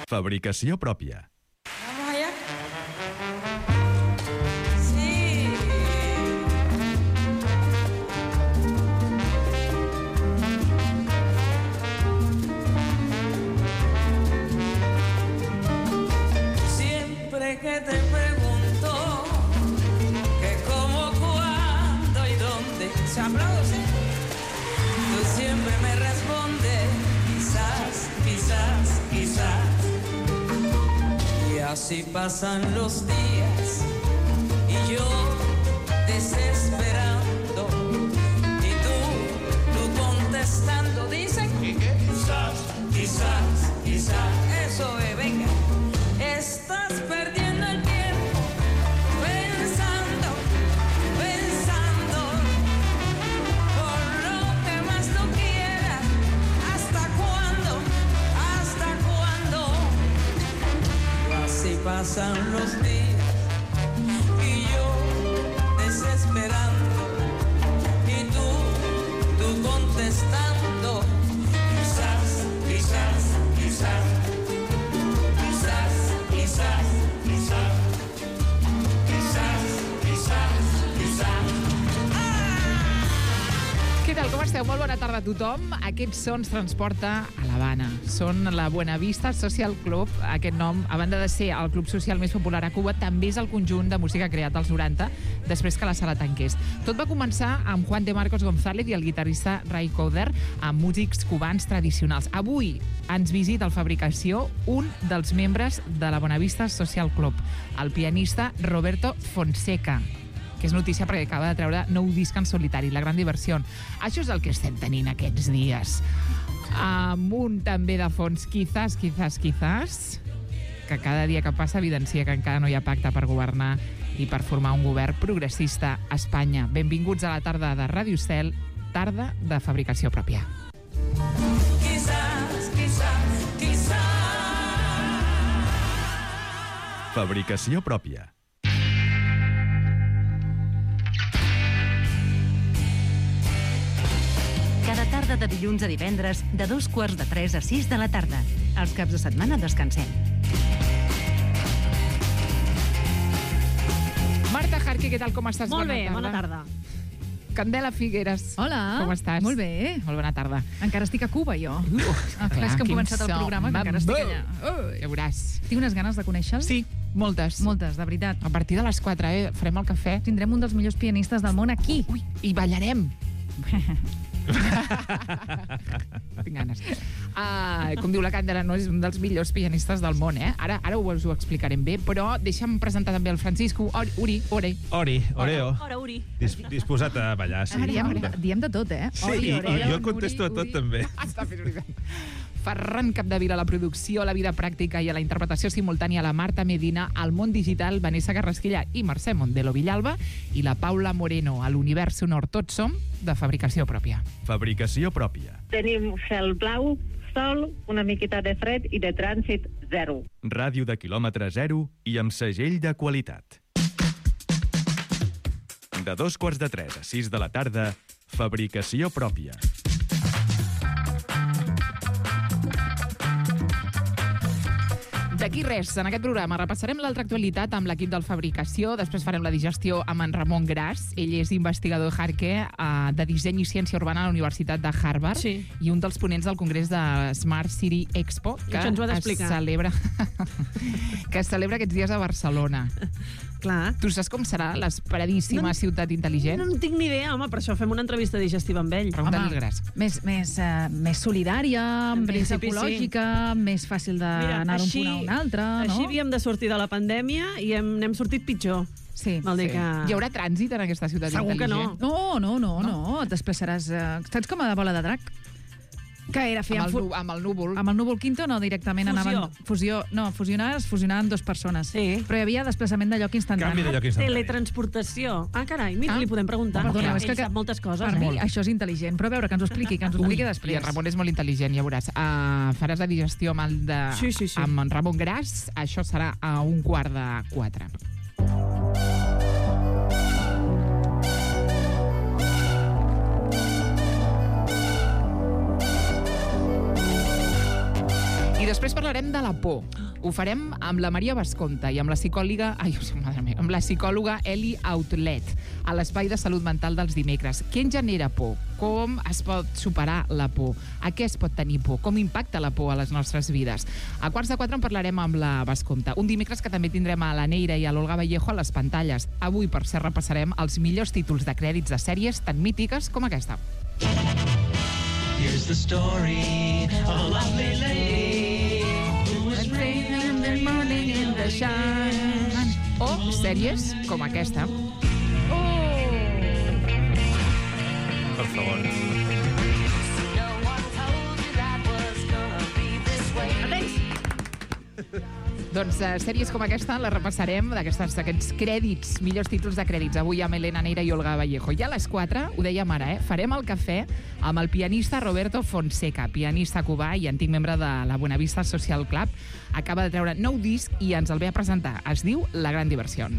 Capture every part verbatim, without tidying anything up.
Fabricació pròpia. Vamos allá. Sí. Siempre que te pregunto que cómo, cuándo y dónde, se aplaude, tú siempre me respondes quizás, quizás, quizás. Y así pasan los días y yo desesperando y tú, tú contestando, dicen quizás, quizás, quizás. Eso es, venga. Estás perdiendo el tiempo pensando, pensando por lo que más tú quieras. ¿Hasta cuándo? ¿Hasta cuándo? Así pasan los días y yo desesperando y tú, tú contestando quizás, quizás, quizás, quizás, quizás, quizás, quizás, quizás, quizás. Què tal, com esteu? Molt bona tarda a tothom. Aquests sons transporta a l'Havana. Són la Buenavista Social Club. Aquest nom, a banda de ser el club social més popular a Cuba, també és el conjunt de música creat als noranta, després que la sala tanqués. Tot va començar amb Juan de Marcos González i el guitarrista Ray Coder, amb músics cubans tradicionals. Avui ens visita al Fabricació un dels membres de la Buenavista Social Club, el pianista Roberto Fonseca, que és notícia perquè acaba de treure nou disc en solitari, La Gran Diversió. Això és el que estem tenint aquests dies. Amb un també de fons, quizás, quizás, quizás, que cada dia que passa evidencia que encara no hi ha pacte per governar i per formar un govern progressista a Espanya. Benvinguts a la tarda de Ràdio Cel, tarda de fabricació pròpia. Quizás, quizás, quizás. Fabricació pròpia. Cada tarda de dilluns a divendres, de dos quarts de tres a sis de la tarda. Els caps de setmana descansem. Marta Jarque, què tal, com estàs? Molt bé, bona tarda. Candela Figueres. Hola. Com estàs? Molt bé. Molt bona tarda. Encara estic a Cuba, jo. Uh, ah, clar, és que hem començat el programa, que encara estic allà. Uh, ja veuràs. Tinc unes ganes de conèixer-lo. Sí, moltes. Moltes, de veritat. A partir de les quatre, eh? Farem el cafè. Tindrem un dels millors pianistes del món aquí. Ui, i ballarem. Tinc ganes. Uh, com diu la Candela, no és un dels millors pianistes del món, eh? Ara, ara us ho explicarem bé, però deixa'm presentar també el Francisco. Ori, Uri, Ori. Ori, Oreo. Ora, Uri. Dis, disposat a ballar, sí. Ara diem, diem de tot, eh? Sí, i, i jo contesto a tot, també. Està fent veritat. Ferran Capdevila a la producció, a la vida pràctica i a la interpretació simultània, la Marta Medina, al món digital, Vanessa Carrasquilla i Mercè Mondelo Villalba, i la Paula Moreno, a l'univers sonor Tots som, de fabricació pròpia. Fabricació pròpia. Tenim cel blau, sol, una miqueta de fred i de trànsit zero. Ràdio de quilòmetre zero i amb segell de qualitat. De dos quarts de tres a sis de la tarda, fabricació pròpia. D'aquí res, en aquest programa repassarem l'altra actualitat amb l'equip del Fabricació, després farem la digestió amb en Ramon Gras, ell és investigador Jarque eh, de disseny i ciència urbana a la Universitat de Harvard, sí, i un dels ponents del Congrés de Smart City Expo, que això ens ho ha es celebra que es celebra aquests dies a Barcelona. Clar. Tu saps com serà l'esperadíssima No- ciutat intel·ligent? No en tinc ni idea, home, per això fem una entrevista digestiva amb ell. Pregunta-li al Gras. Més, més, uh, més solidària, En més principi, ecològica, més fàcil Mira, d'anar d'un així, punt a un altre, no? així havíem de sortir de la pandèmia i hem, n'hem sortit pitjor. Sí. Vol dir Sí. que... Hi haurà trànsit en aquesta ciutat Segur que no. intel·ligent? No, no, no, no, et desplaçaràs... Uh, saps com a la bola de drac? Que era fer Amb el, fu- nu- amb el núvol. amb el núvol quinto, no, directament Fusió. anaven... Fusió. No, fusionar es fusionaven dues persones. Sí. Però hi havia desplaçament de lloc instantani. Canvi de lloc instantani. Teletransportació. Ah, carai, mira, Ah. li podem preguntar. Perdona, Ell és que- sap moltes coses. Per mi, eh? això és intel·ligent. Però a veure, que ens ho expliqui, que ens ho Ui, expliqui i després. el Ramon és molt intel·ligent, ja veuràs. Uh, faràs la digestió amb, el de, Sí, sí, sí. amb en Ramon Gras. Això serà a un quart de quatre. I I després parlarem de la por. Ho farem amb la Maria Basconta i amb la psicòloga, ai, madre meva, amb la psicòloga Eli Outlet, a l'Espai de Salut Mental dels dimecres. Què en genera por? Com es pot superar la por? A què es pot tenir por? Com impacta la por a les nostres vides? A quarts de quatre en parlarem amb la Basconta. Un dimecres que també tindrem a la Neira i a l'Olga Vallejo a les pantalles. Avui, per ser, repassarem els millors títols de crèdits de sèries tan mítiques com aquesta. Here's the story of a lovely lady who was raised in the morning in the shine. O sèries com aquesta. Per favor. Doncs uh, sèries com aquesta les repassarem, d'aquests crèdits, millors títols de crèdits. Avui amb Elena Neira i Olga Vallejo. I a les quatre, ho dèiem ara, eh, farem el cafè amb el pianista Roberto Fonseca, pianista cubà i antic membre de la Buenavista Social Club. Acaba de treure nou disc i ens el ve a presentar. Es diu La Gran Diversión.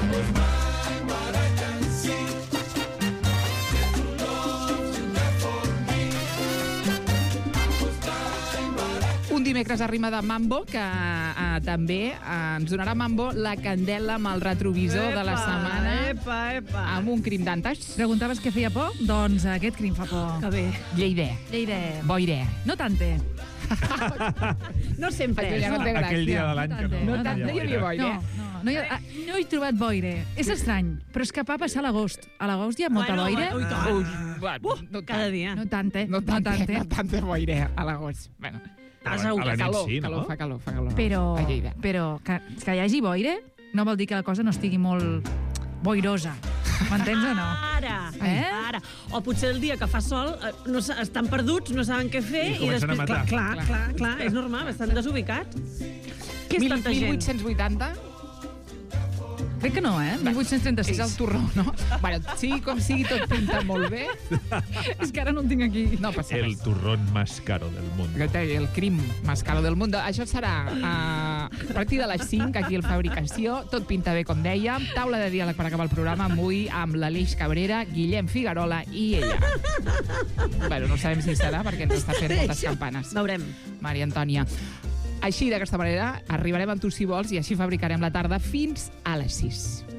Un dimecres a rima de Mambo, que eh, també eh, ens donarà Mambo la candela amb el retrovisor Epa, de la setmana. Epa, epa. Amb un crim d'antes. Preguntaves què feia por? Doncs aquest crim fa por. Que bé. Lleidè. Lleida. Boirè. No tante. No sempre. Aquella no té gràcia. Aquell dia de l'any que no. No tant, no hi havia boira. No, no, no, hi ha, ah, no he trobat boire. És estrany, però és capaz passar a l'agost. A l'agost hi ha molta Bueno, boira. ui, tant. Ui, bueno, Uh, no cada tant. dia. No tante, No tant, tante. no tant de boirè a l'agost. Bueno, T'has A la- agut. a la nit calor, sí, no? calor, fa calor, fa calor. Però, A Lleida. però que, que hi hagi boire no vol dir que la cosa no estigui molt boirosa. M'entens o no? Ara, Eh? ara. O potser el dia que fa sol eh, no, sa- estan perduts, no saben què fer I i, comencen a després... matar. Clar, clar, clar, clar, és normal, estan desubicats. Què és tanta mil gent? vuit-cents vuitanta Crec que no, eh? mil vuit-cents trenta-sis. és el torró, no? Bueno, sigui com sigui, tot pinta molt bé. És que ara no el tinc aquí. No passa El res. turrón más caro del mundo. Que té el crim més caro del món. Això serà uh, a partir de les cinc, aquí al Fabricació. Tot pinta bé, com dèiem. Taula de diàleg per acabar el programa avui amb l'Aleix Cabrera, Guillem Figuerola i ella. Bueno, no sabem si serà perquè ens està fent moltes campanes. Veurem. Maria Antònia. Així, d'aquesta manera, arribarem amb tu si vols i així fabricarem la tarda fins a les sis.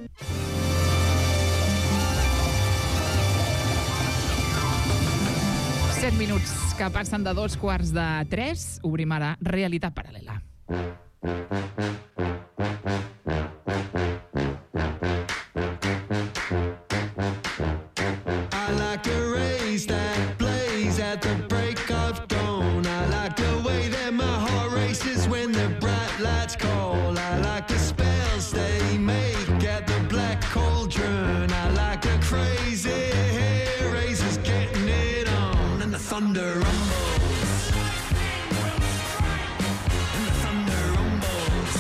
Set minuts que passen de dos quarts de tres. Obrim ara Realitat Paral·lela. I like the rays that blaze at the break of dawn. I like the way that my heart races when the bright lights call. I like the spells they make at the black cauldron. I like the crazy hair raisers getting it on. And the thunder rumbles. And the thunder rumbles.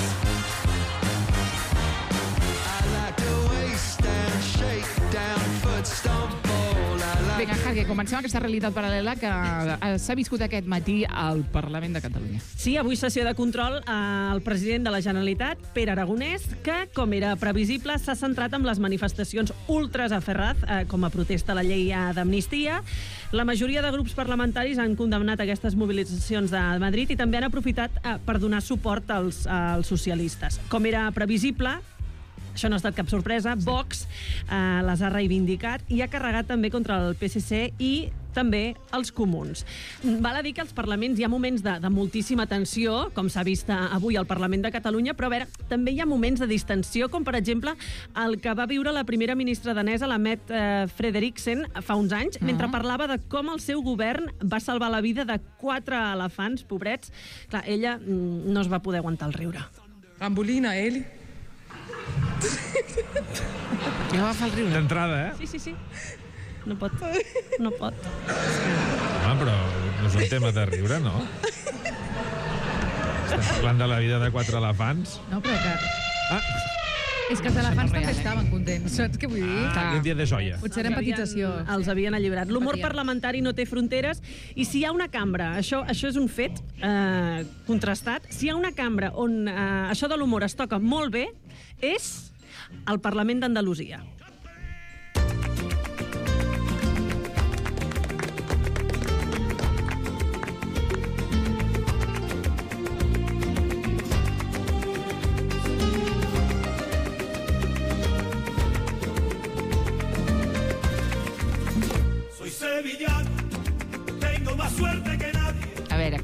I like the waist down, shake down, foot stomp ball. I like Vinga, Jaque, comencem aquesta realitat paral·lela que eh, s'ha viscut aquest matí al Parlament de Catalunya. Sí, avui sessió de control al president de la Generalitat, Pere Aragonès, que, com era previsible, s'ha centrat en les manifestacions ultras a Ferraz eh, com a protesta a la llei d'amnistia. La majoria de grups parlamentaris han condemnat aquestes mobilitzacions de Madrid i també han aprofitat eh, per donar suport als, als socialistes. Com era previsible, això no ha estat cap sorpresa, Vox eh, les ha reivindicat i ha carregat també contra el P S C i també els comuns. Val a dir que als parlaments hi ha moments de, de moltíssima tensió, com s'ha vist avui al Parlament de Catalunya, però a veure, també hi ha moments de distensió, com per exemple el que va viure la primera ministra danesa, la Mette eh, Frederiksen, fa uns anys, uh-huh. mentre parlava de com el seu govern va salvar la vida de quatre elefants, pobrets. Clar, ella mm, no es va poder aguantar el riure. Ambolina, Eli. Ja va fer el riure. D'entrada, eh? Sí, sí, sí. No pot. No pot. Home, però no és un tema de riure, no? Estem parlant de la vida de quatre elefants. No, però que... Ah, És que els elefants real, també eh? estaven contents, saps què vull dir? ah un dia de joia. Potser era Els havien- empatització. Els havien alliberat. L'humor Empatia. parlamentari no té fronteres i si hi ha una cambra, això, això és un fet eh, contrastat, si hi ha una cambra on eh, això de l'humor es toca molt bé, és el Parlament d'Andalusia.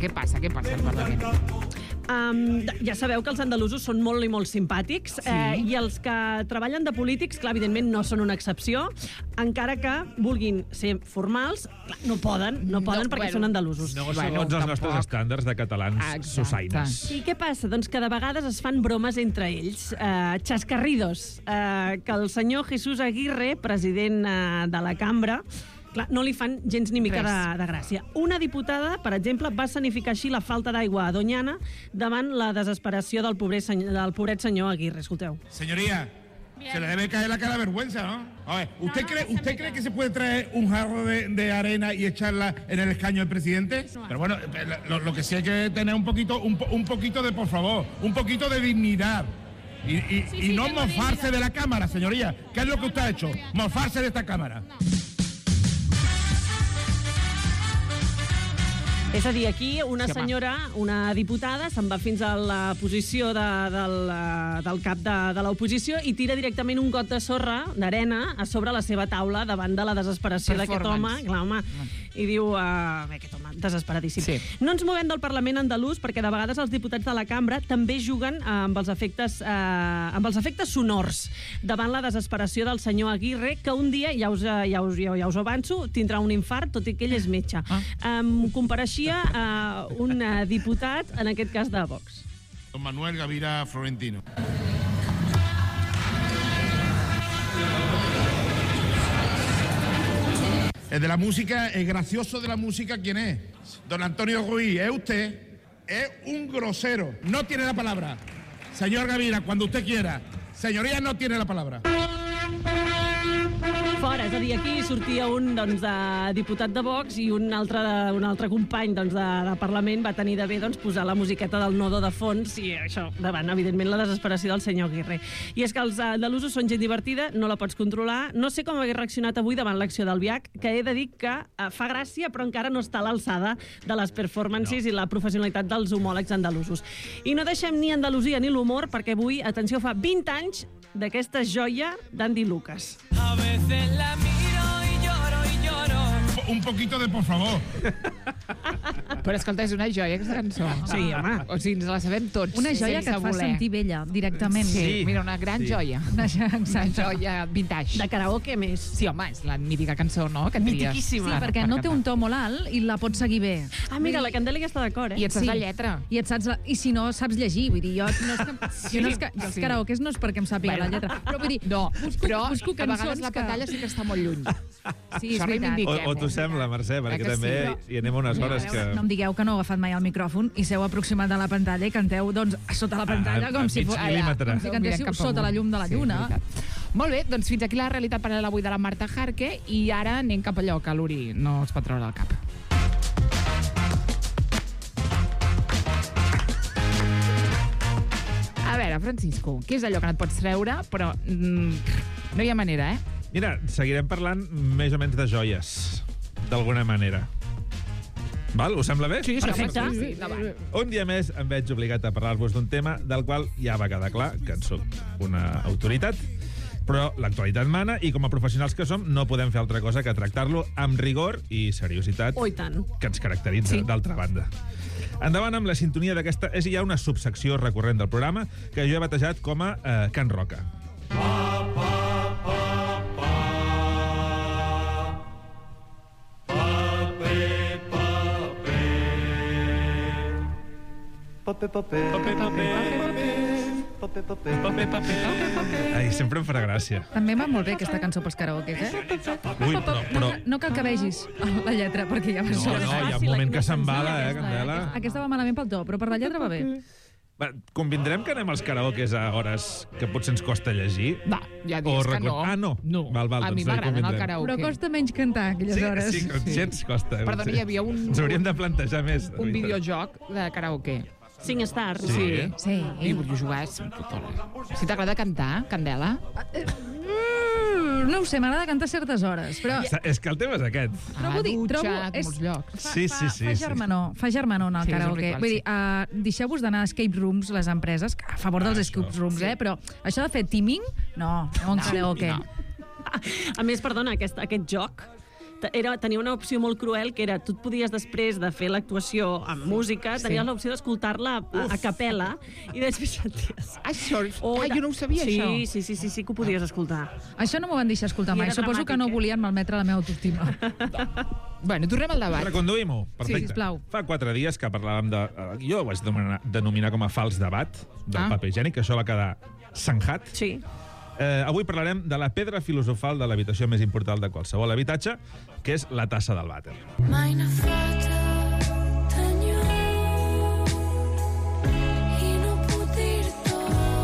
què passa? Què passa al Parlament? Um, ja sabeu que els andalusos són molt i molt simpàtics, sí. eh, i els que treballen de polítics, clar, evidentment no són una excepció, encara que vulguin ser formals, clar, no poden, no poden no, perquè bueno, són andalusos. No segons bueno, els nostres estàndards de catalans sosaines. I què passa? Doncs que de vegades es fan bromes entre ells, eh, xascarridos, eh, que el senyor Jesús Aguirre, president eh, de la cambra, clar, no li fan gens ni mica de, de gràcia. Una diputada, per exemple, va escenificar així la falta d'aigua a Doñana davant la desesperació del pobret senyor, del pobret senyor Aguirre. Escolteu. Señoría, bien. Se le debe caer la cara de vergüenza, ¿no? A ver, ¿usted, no, no, cree, no ¿usted cree que se puede traer un jarro de, de arena y echarla en el escaño del presidente? Pero bueno, lo, lo que sí hay que tener un poquito, un, un poquito de, por favor, un poquito de dignidad. Y, y, sí, y sí, no mofarse de la cámara, señoría. ¿Qué es lo que usted ha hecho? Mofarse de esta cámara. No. És a dir, aquí una senyora, una diputada, se'n va fins a la posició de, del, del cap de, de l'oposició i tira directament un got de sorra, d'arena, a sobre la seva taula davant de la desesperació d'aquest home. Clar, home, i diu, uh, bé, aquest home, desesperadíssim. Sí. No ens movem del Parlament andalús perquè de vegades els diputats de la cambra també juguen uh, amb, els efectes, uh, amb els efectes sonors davant la desesperació del senyor Aguirre, que un dia, ja us, ja us, ja, ja us avanço, tindrà un infart, tot i que ell és metge. Ah. Um, compareixia Uh, un uh, diputat, en aquest cas de Vox. Don Manuel Gavira Florentino. El de la música, el gracioso de la música, ¿quién es? Don Antonio Ruiz, ¿es usted? Es un grosero. No tiene la palabra. Señor Gavira, cuando usted quiera. Señoría, no tiene la palabra. Fora, és a dir, aquí sortia un doncs, de diputat de Vox i un altre, de, un altre company doncs, de, de Parlament va tenir de bé doncs, posar la musiqueta del Nodo de fons i això, davant, evidentment, la desesperació del senyor Aguirre. I és que els andalusos són gent divertida, no la pots controlar. No sé com hagués reaccionat avui davant l'acció del V I A C, que he de dir que eh, fa gràcia, però encara no està a l'alçada de les performances no. i la professionalitat dels homòlegs andalusos. I no deixem ni Andalusia ni l'humor, perquè avui, atenció, fa vint anys d'aquesta joia d'Andy Lucas. A veces la miro y lloro y lloro. Un poquito de por favor. Però escolta, és una joia aquesta cançó. Sí, home. O sigui, ens la sabem tots. Una joia que et fa sentir vella, directament. Sí, sí. Mira, una gran sí. joia. Una, una joia vintage. De karaoke, més. Sí, home, és la mítica cançó, no?, que tries. Mitiquíssima. Sí, perquè no té un to molt alt i la pots seguir bé. Ah, mira, la Candela ja està d'acord, eh? I et saps sí. la lletra. I et saps la... I si no, saps llegir. Vull dir, jo no és que... sí, jo no és que... Els sí. karaokes no és perquè em sàpiga bueno. la lletra. Però vull dir, no, busco, però busco a vegades la pantalla que... sí que està molt lluny. Sí, és veritat. O, o t'ho sembla, Mercè, perquè també sí, però... hi anem unes hores que... No em digueu que no heu agafat mai el micròfon i seu aproximat a la pantalla i canteu doncs, sota la pantalla, ah, com, si fos, com si cantéssiu sota la llum de la lluna. Sí, molt bé, doncs fins aquí la realitat paral·lela avui de la Marta Jarque i ara anem cap allò que l'Uri no es pot treure al cap. A veure, Francisco, què és allò que no et pots treure, però mm, no hi ha manera, eh? Mira, seguirem parlant més o menys de joies, d'alguna manera. Val? Us sembla bé? Sí, perfecte. Sí, sí, un dia més em veig obligat a parlar-vos d'un tema del qual ja va quedar clar que en soc una autoritat, però l'actualitat mana i com a professionals que som no podem fer altra cosa que tractar-lo amb rigor i seriositat oh, i tant. que ens caracteritza, sí. d'altra banda. Endavant amb la sintonia d'aquesta... És ja una subsecció recurrent del programa que jo he batejat com a eh, Can Roca. Pa, pa, pa, pa. Pape, pape. Pape, pape. Pape, pape. Pape, pape. Pape, pape. Ai, sempre em farà gràcia. També va molt bé aquesta cançó pels karaokes, eh? Ui, però... però... No, no cal que vegis la lletra, perquè ja va no, sola. No, hi ha un moment que s'embala, eh, Candela? Aquesta va malament pel to, però per la lletra va bé. Va, convindrem que anem als karaokes a hores que potser ens costa llegir? Va, ja dius que no. Ah, no? No. Val, val, a doncs mi m'agraden el karaoke. Però costa menys cantar aquelles sí, hores. Sí, sí, gens costa. Perdona, hi havia un... Ens hauríem de plantejar més. Un videojoc de karaoke. Cinc stars. Sí. Sí. I vull jugar tota l'hora. Si t'agrada cantar, Candela... No ho sé, m'agrada cantar a certes hores, però... És que el tema és aquest. A la dutxa, a molts llocs. Fa, sí, sí, sí. Fa germanor, fa germanor en el sí, karaoke. ritual, Vull dir, uh, deixeu-vos d'anar a escape rooms, les empreses, a favor dels escape rooms, eh? Però això de fer teaming, no, no en karaoke. A més, perdona, aquest, aquest joc era, tenia una opció molt cruel, que era, tu et podies, després de fer l'actuació amb música, Sí. tenies l'opció d'escoltar-la a, a capella, i després senties... Això, O ah, jo no ho sabia, sí, això. Sí, sí, sí, sí que ho podies escoltar. Això no m'ho van deixar escoltar I mai. era Suposo dramàtic, que no eh? volien malmetre la meva autoestima. Bueno, tornem al debat. Reconduïm-ho. Perfecte. Sí, sisplau. Fa quatre dies que parlàvem de... eh, Jo ho vaig denominar, denominar com a fals debat del Ah. paper higiènic, que això va quedar sanjat. Sí. Eh, avui parlarem de la pedra filosofal de l'habitació més important de qualsevol habitatge, que és la tassa del vàter. Meine foto t'enyor i no puc dir-t'ho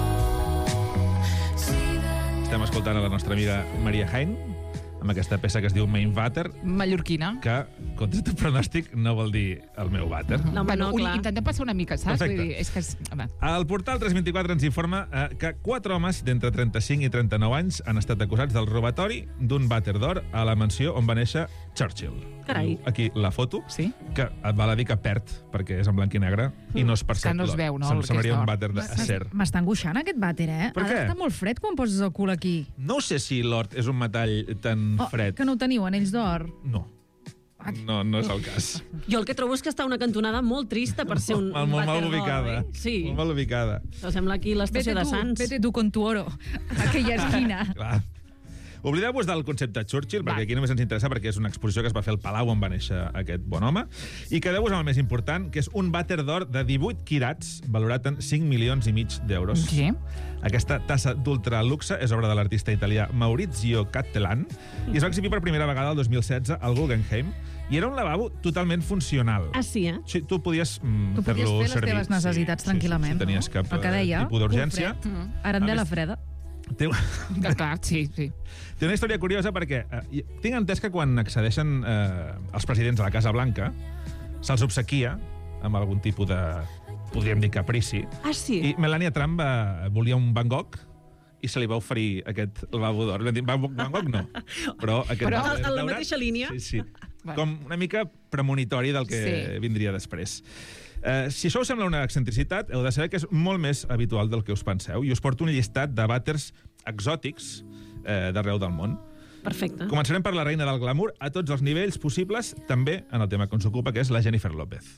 si d'allà... Estem escoltant a la nostra amiga Maria Hain, amb aquesta peça que es diu Mein Vàter, Mallorquina. que, contra tot pronòstic, no vol dir el meu vàter. No, home, Bueno, no, un- clar. intentem passar una mica, saps? Perfecte. Vull dir, és que... És... Home. El portal tres vint-i-quatre ens informa eh, que quatre homes d'entre trenta-cinc i trenta-nou anys han estat acusats del robatori d'un vàter d'or a la mansió on va néixer Churchill. Carai. Diu Aquí la foto, Sí? que val a dir que perd, perquè és en blanc i negre, i no es percep Que no es l'or. veu, no, Sem- el que és Semblaria un d'or. vàter d'acer. M'està angoixant aquest vàter, eh? Per Ha què? d'estar molt fred quan poses el cul aquí. No sé si l'or és un metall tan Oh, fred. que no ho teniu, anells d'or. No. No, no és el cas. Jo el que trobo és que està una cantonada molt trista per ser un, Mal, un molt mal vàter d'or, ubicada. eh? Sí. Molt mal ubicada. Això sembla aquí l'estació Vete de tu, Sants. vete tu con tu oro. A aquella esquina. Clar. Oblideu-vos del concepte Churchill, perquè aquí només ens interessa perquè és una exposició que es va fer al Palau on va néixer aquest bon home, i quedeu-vos amb el més important, que és un vàter d'or de divuit quirats, valorat en cinc milions i mig d'euros. Sí. Aquesta tassa d'ultraluxe és obra de l'artista italià Maurizio Cattelan i es va exhibir per primera vegada el dos mil setze al Guggenheim, i era un lavabo totalment funcional. Ah, sí, eh? Sí, tu podies mm, Tu podies fer-lo fer les servir. teves necessitats Sí, tranquil·lament, Sí, si tenies no? cap El que eh, deia, tipus d'urgència. cul fred. Mm. Arandela A més- freda. Té, Que clar, sí, sí. té una història curiosa perquè eh, tinc entès que quan accedeixen eh, els presidents a la Casa Blanca se'ls obsequia amb algun tipus de, podríem dir, caprici. Ah, sí? I Melania Trump va, volia un Van Gogh i se li va oferir aquest lavabo d'or. Vam dir, Van Van Gogh no, però aquest Però vàter en la daurat, mateixa línia? Sí, sí. Bueno. Com una mica premonitori del que Sí. vindria després. Eh, si això us sembla una excentricitat, heu de saber que és molt més habitual del que us penseu, i us porto un llistat de vàters exòtics eh, d'arreu del món. Perfecte. Començarem per la reina del glamour a tots els nivells possibles, també en el tema que ens ocupa, que és la Jennifer López.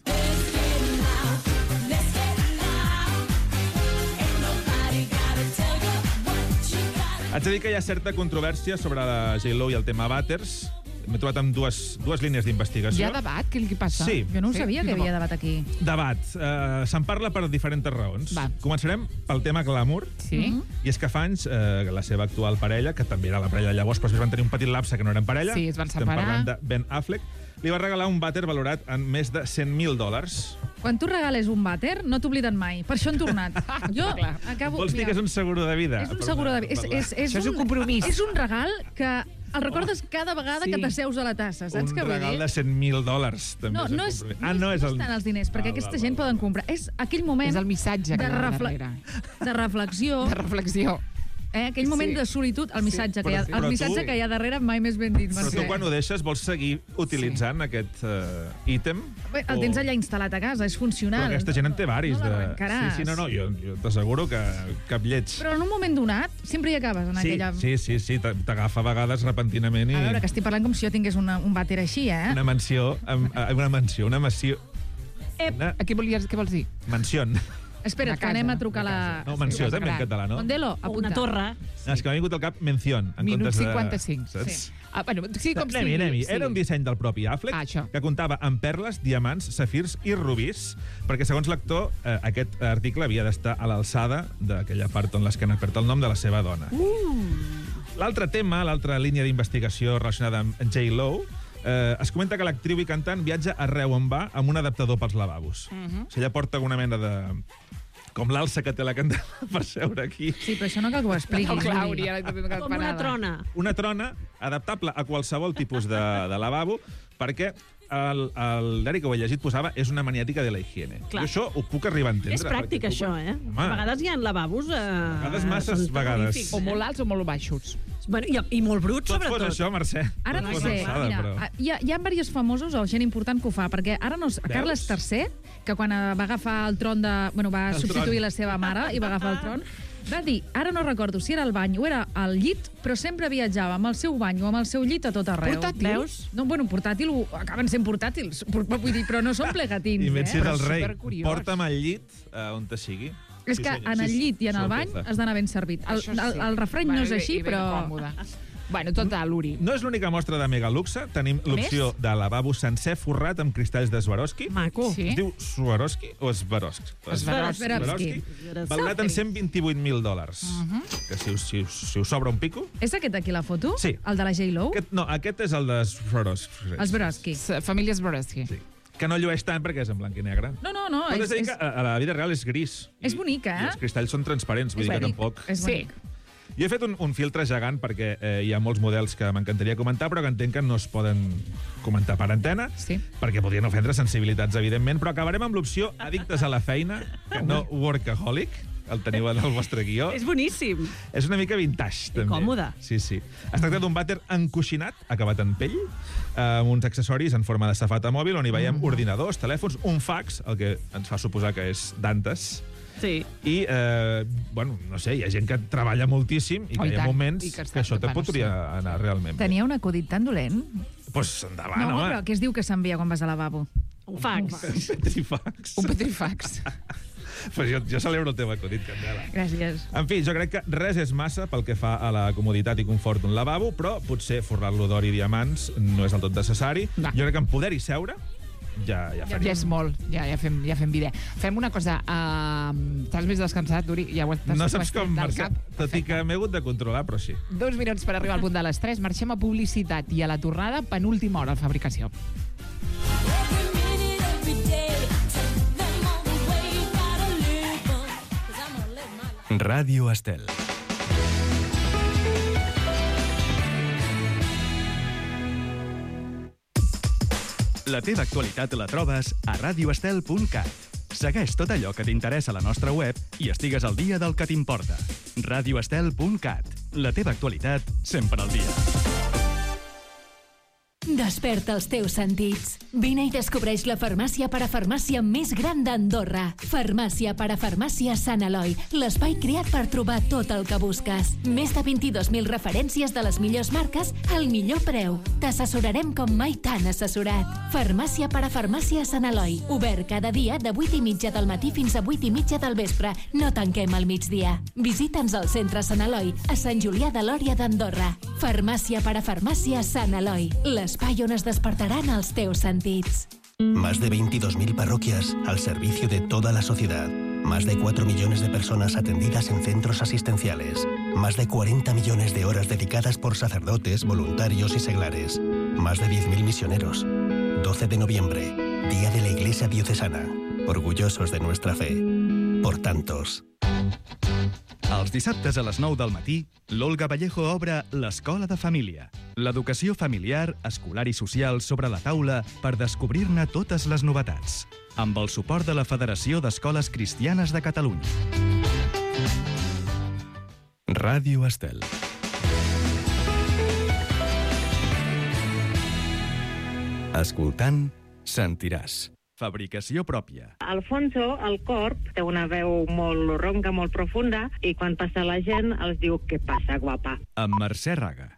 Haig de dir que hi ha certa controvèrsia sobre la J Lo i el tema vàters. M'he trobat amb dues, dues línies Hi d'investigació. ha debat? Què li passa? Sí. Jo no ho Sí? sabia que hi havia debat aquí. Debat. Uh, Se'n parla per diferents raons. Va. Començarem pel tema glamour. Sí? I és que fa anys eh, la seva actual parella, que també era la parella llavors, però després van tenir un petit lapse que no eren parella, Sí, es van estem separar. parlant de Ben Affleck, li va regalar un vàter valorat en més de cent mil dòlars. Quan tu regales un vàter, no t'obliden mai. Per això han tornat. Jo Clar. acabo... Vols dir que és un seguro de vida? És un Per seguro de una- vida. És, per la- és, és, Això és un compromís. És un regal que el recordes cada vegada Sí. que t'asseus a la tassa, saps un què vull regal dir? de cent mil dòlars. També No, és un no és, compromís. no Ah, no és el... tant els diners, perquè Val, aquesta val, gent val, poden comprar. És aquell moment És el missatge que de, hi ha refle darrere. de reflexió, De reflexió. eh? aquell moment Sí. de solitud, el missatge, que, hi ha, Però- però el missatge tu- que hi ha darrere mai més ben dit. Però Mercè. tu quan ho deixes vols seguir utilitzant aquest uh, ítem? Bé, el O- tens allà instal·lat a casa, és funcional. Però aquesta gent en té varis. No de... l'arrencaràs. Sí, sí, no, no, jo, jo t'asseguro que cap lleig. Però en un moment donat, sempre hi acabes en Sí, aquella... sí, sí, sí, t'a- t'agafa a vegades repentinament i... A veure, que estic parlant com si jo tingués una, un vàter així, eh? Una mansió, amb, eh, una mansió, una mansió... Una A què, volies, què vols dir? mansió. Espera't, Una que anem casa, a trucar la... No, mansió, també en català, no? Mondelo, O apunta. una torre. No, és que m'ha vingut al cap menció. En Minut comptes de... cinquanta-cinc. Saps? Sí. Ah, bueno, sí, com Anem-hi, sigui. anem-hi. Sí. Era un disseny del propi Affleck, Ah, això. que comptava amb perles, diamants, safirs i rubis, perquè, segons l'actor, eh, aquest article havia d'estar a l'alçada d'aquella part on l'esquena perd el nom de la seva dona. Uh. L'altre tema, l'altra línia d'investigació relacionada amb J Lo, eh, es comenta que l'actriu i cantant viatja arreu on va amb un adaptador pels lavabos. Uh -huh. O sigui, ella porta alguna mena de... com l'alça que té la candela per seure aquí. Sí, però això no cal que ho expliquis. No, clar, Juli. hauria de Com una trona. Una trona adaptable a qualsevol tipus de, de lavabo, perquè el, el diari que ho he llegit posava és una maniàtica de la higiene. Clar. Jo això ho puc arribar a entendre. És pràctic, perquè tu això, quan- eh? Home, A vegades hi ha lavabos... Eh, A vegades masses són vegades. terrorífics, O eh? molt alts o molt baixos. Bueno, i, I molt bruts, tot fos sobretot. això, Mercè. Ara Tot no fos sé, alçada, mira, però... hi ha, hi ha diversos famosos o gent important que ho fa, perquè ara no... Carles tercer, que quan eh, va agafar el tron de... Bueno, va El substituir tron. la seva mare i va agafar el tron, Va dir, ara no recordo si era el bany o era al llit, però sempre viatjava amb el seu bany o amb el seu llit a tot arreu. Portàtils? Veus? No, bueno, portàtil, ho- acaben sent portàtils. Por- Vull dir, però no són plegatins, I més si eh? és el rei. supercuriós. Porta'm al llit uh, on te sigui. És Sí, que senyor. en el Sí, llit i en el surt bany festa. has d'anar ben servit. El, Això sí. el, el refreny no és Bueno, i- així, i ben però... còmode. Bueno, tot a l'Uri. No és l'única mostra de megaluxe. Tenim l'opció de lavabo sencer forrat amb cristalls de Swarovski. Maco. Sí. Es diu Swarovski o Swarovski? Swarovski. Swarovski. Valorat en cent vint-i-vuit mil dòlars. Mhm. Que si us, si, us, si us sobra un pico... És aquest aquí la foto? Sí. El de la J-Lo? Aquest, no, aquest és el de Swarovski. El Swarovski. S- Família Swarovski. Sí. Que no llueix tant perquè és en blanc i negre. No, no, no. Però És, és, a dir és, que a, a la vida real és gris. és bonica, I eh? els cristalls són transparents, vull És dir que bonic. tampoc... És Sí. bonic. Jo he fet un, un filtre gegant perquè eh, hi ha molts models que m'encantaria comentar, però que entenc que no es poden comentar per antena, Sí. perquè podrien ofendre sensibilitats, evidentment, però acabarem amb l'opció addictes a la feina, que no workaholic, el teniu en el vostre guió. És boníssim. És una mica vintage, també. còmode. Sí, sí. Es tracta d'un vàter encoixinat, acabat en pell, amb uns accessoris en forma de safata mòbil, on hi veiem ordinadors, telèfons, un fax, el que ens fa suposar que és Dantes, Sí. i, eh, bueno, no sé, hi ha gent que treballa moltíssim i que Oh, i hi ha tant. moments I que que, està- això te bueno, podria anar realment bé. Tenia un acudit tan dolent. Doncs pues endavant, No, home. però què es diu que s'envia quan vas al lavabo? Un fax. Petrifax. Un petrifax. Pues jo, jo celebro el teu acudit, Candela. Gràcies. En fi, jo crec que res és massa pel que fa a la comoditat i confort d'un lavabo, però potser forrar-lo d'or i diamants no és del tot necessari. Va. Jo crec que en poder-hi seure ja, ja Ja, faria. ja és molt, ja, ja fem, ja fem vida. Fem una cosa, uh, estàs més descansat, Uri? Ja ho has, No ho saps has com tret del marxar, cap? tot i que m'he hagut de controlar, però sí. Dos minuts per arribar al punt de les tres. Marxem a publicitat i a la tornada, penúltima hora, a fabricació. Ràdio Estel. La teva actualitat la trobes a radioestel punt cat. Segueix tot allò que t'interessa a la nostra web i estigues al dia del que t'importa. radioestel punt cat. La teva actualitat sempre al dia. Desperta els teus sentits. Vine i descobreix la farmàcia parafarmàcia més gran d'Andorra. Farmàcia parafarmàcia Sant Eloi, l'espai creat per trobar tot el que busques. Més de vint-i-dos mil referències de les millors marques al millor preu. T'assessorarem com mai t'han assessorat. Farmàcia parafarmàcia Sant Eloi. Obert cada dia de vuit i mitja del matí fins a vuit i mitja del vespre. No tanquem al migdia. Visita'ns al centre Sant Eloi, a Sant Julià de Lòria d'Andorra. Farmàcia parafarmàcia Sant Eloi, l'espai on es despertaran els teus sentits. Más de veintidós mil parroquias al servicio de toda la sociedad. Más de cuatro millones de personas atendidas en centros asistenciales. Más de cuarenta millones de horas dedicadas por sacerdotes, voluntarios y seglares. Más de diez mil misioneros. doce de noviembre, Día de la Iglesia Diocesana. Orgullosos de nuestra fe. Por tantos. Els dissabtes a les nou del matí, l'Olga Vallejo obre l'Escola de Família. L'educació familiar, escolar i social sobre la taula per descobrir-ne totes les novetats. Amb el suport de la Federació d'Escoles Cristianes de Catalunya. Ràdio Estel. Escoltant, sentiràs. Fabricació pròpia. Alfonso, el corp, té una veu molt ronca, molt profunda, i quan passa la gent els diu què passa, guapa. Amb Mercè Raga.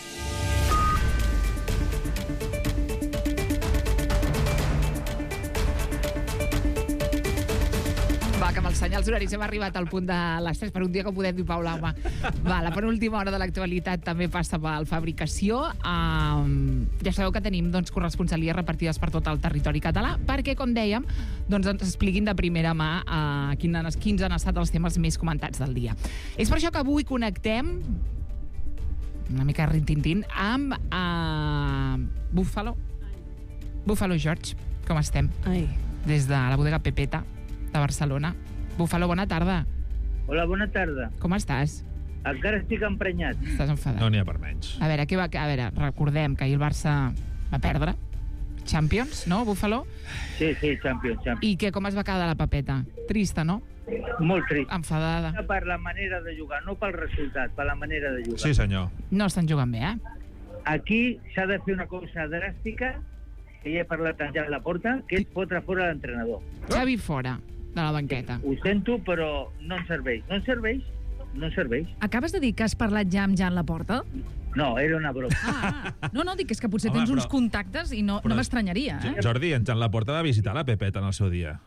Va, que amb els senyals horaris hem arribat al punt de les tres per un dia que ho podem dir, Paula, home. Va, la penúltima hora de l'actualitat també passa per fabricació. Um, ja sabeu que tenim doncs, corresponsalies repartides per tot el territori català perquè, com dèiem, doncs, ens expliquin de primera mà uh, quins, quins han estat els temes més comentats del dia. És per això que avui connectem una mica rintintín amb uh, Buffalo. Buffalo George, com estem? Ai. Des de la bodega Pepeta de Barcelona. Buffalo, bona tarda. Hola, bona tarda. Com estàs? Encara estic emprenyat. Estàs enfadat? No n'hi ha per menys. A veure, què va, a veure, recordem que ahir el Barça va perdre. Champions, no, Buffalo? Sí, sí, Champions, Champions. I què, com es va quedar la Pepeta? Trista, no? Molt trist. Enfadada. Per la manera de jugar, no pel resultat, per la manera de jugar. Sí, senyor. No estan jugant bé, eh? Aquí s'ha de fer una cosa dràstica, que ja he parlat allà a la porta, que és fotre fora l'entrenador. Xavi fora de la banqueta. Ho sento, però no em serveix. No em serveix no serveix. Acabes de dir que has parlat ja amb Jan Laporta? No, era una broma. Ah, no, no, dic, és que potser Home, tens però- uns contactes i no, però- no m'estranyaria, eh? Jordi, en Jan Laporta va visitar la Pepeta en el seu dia.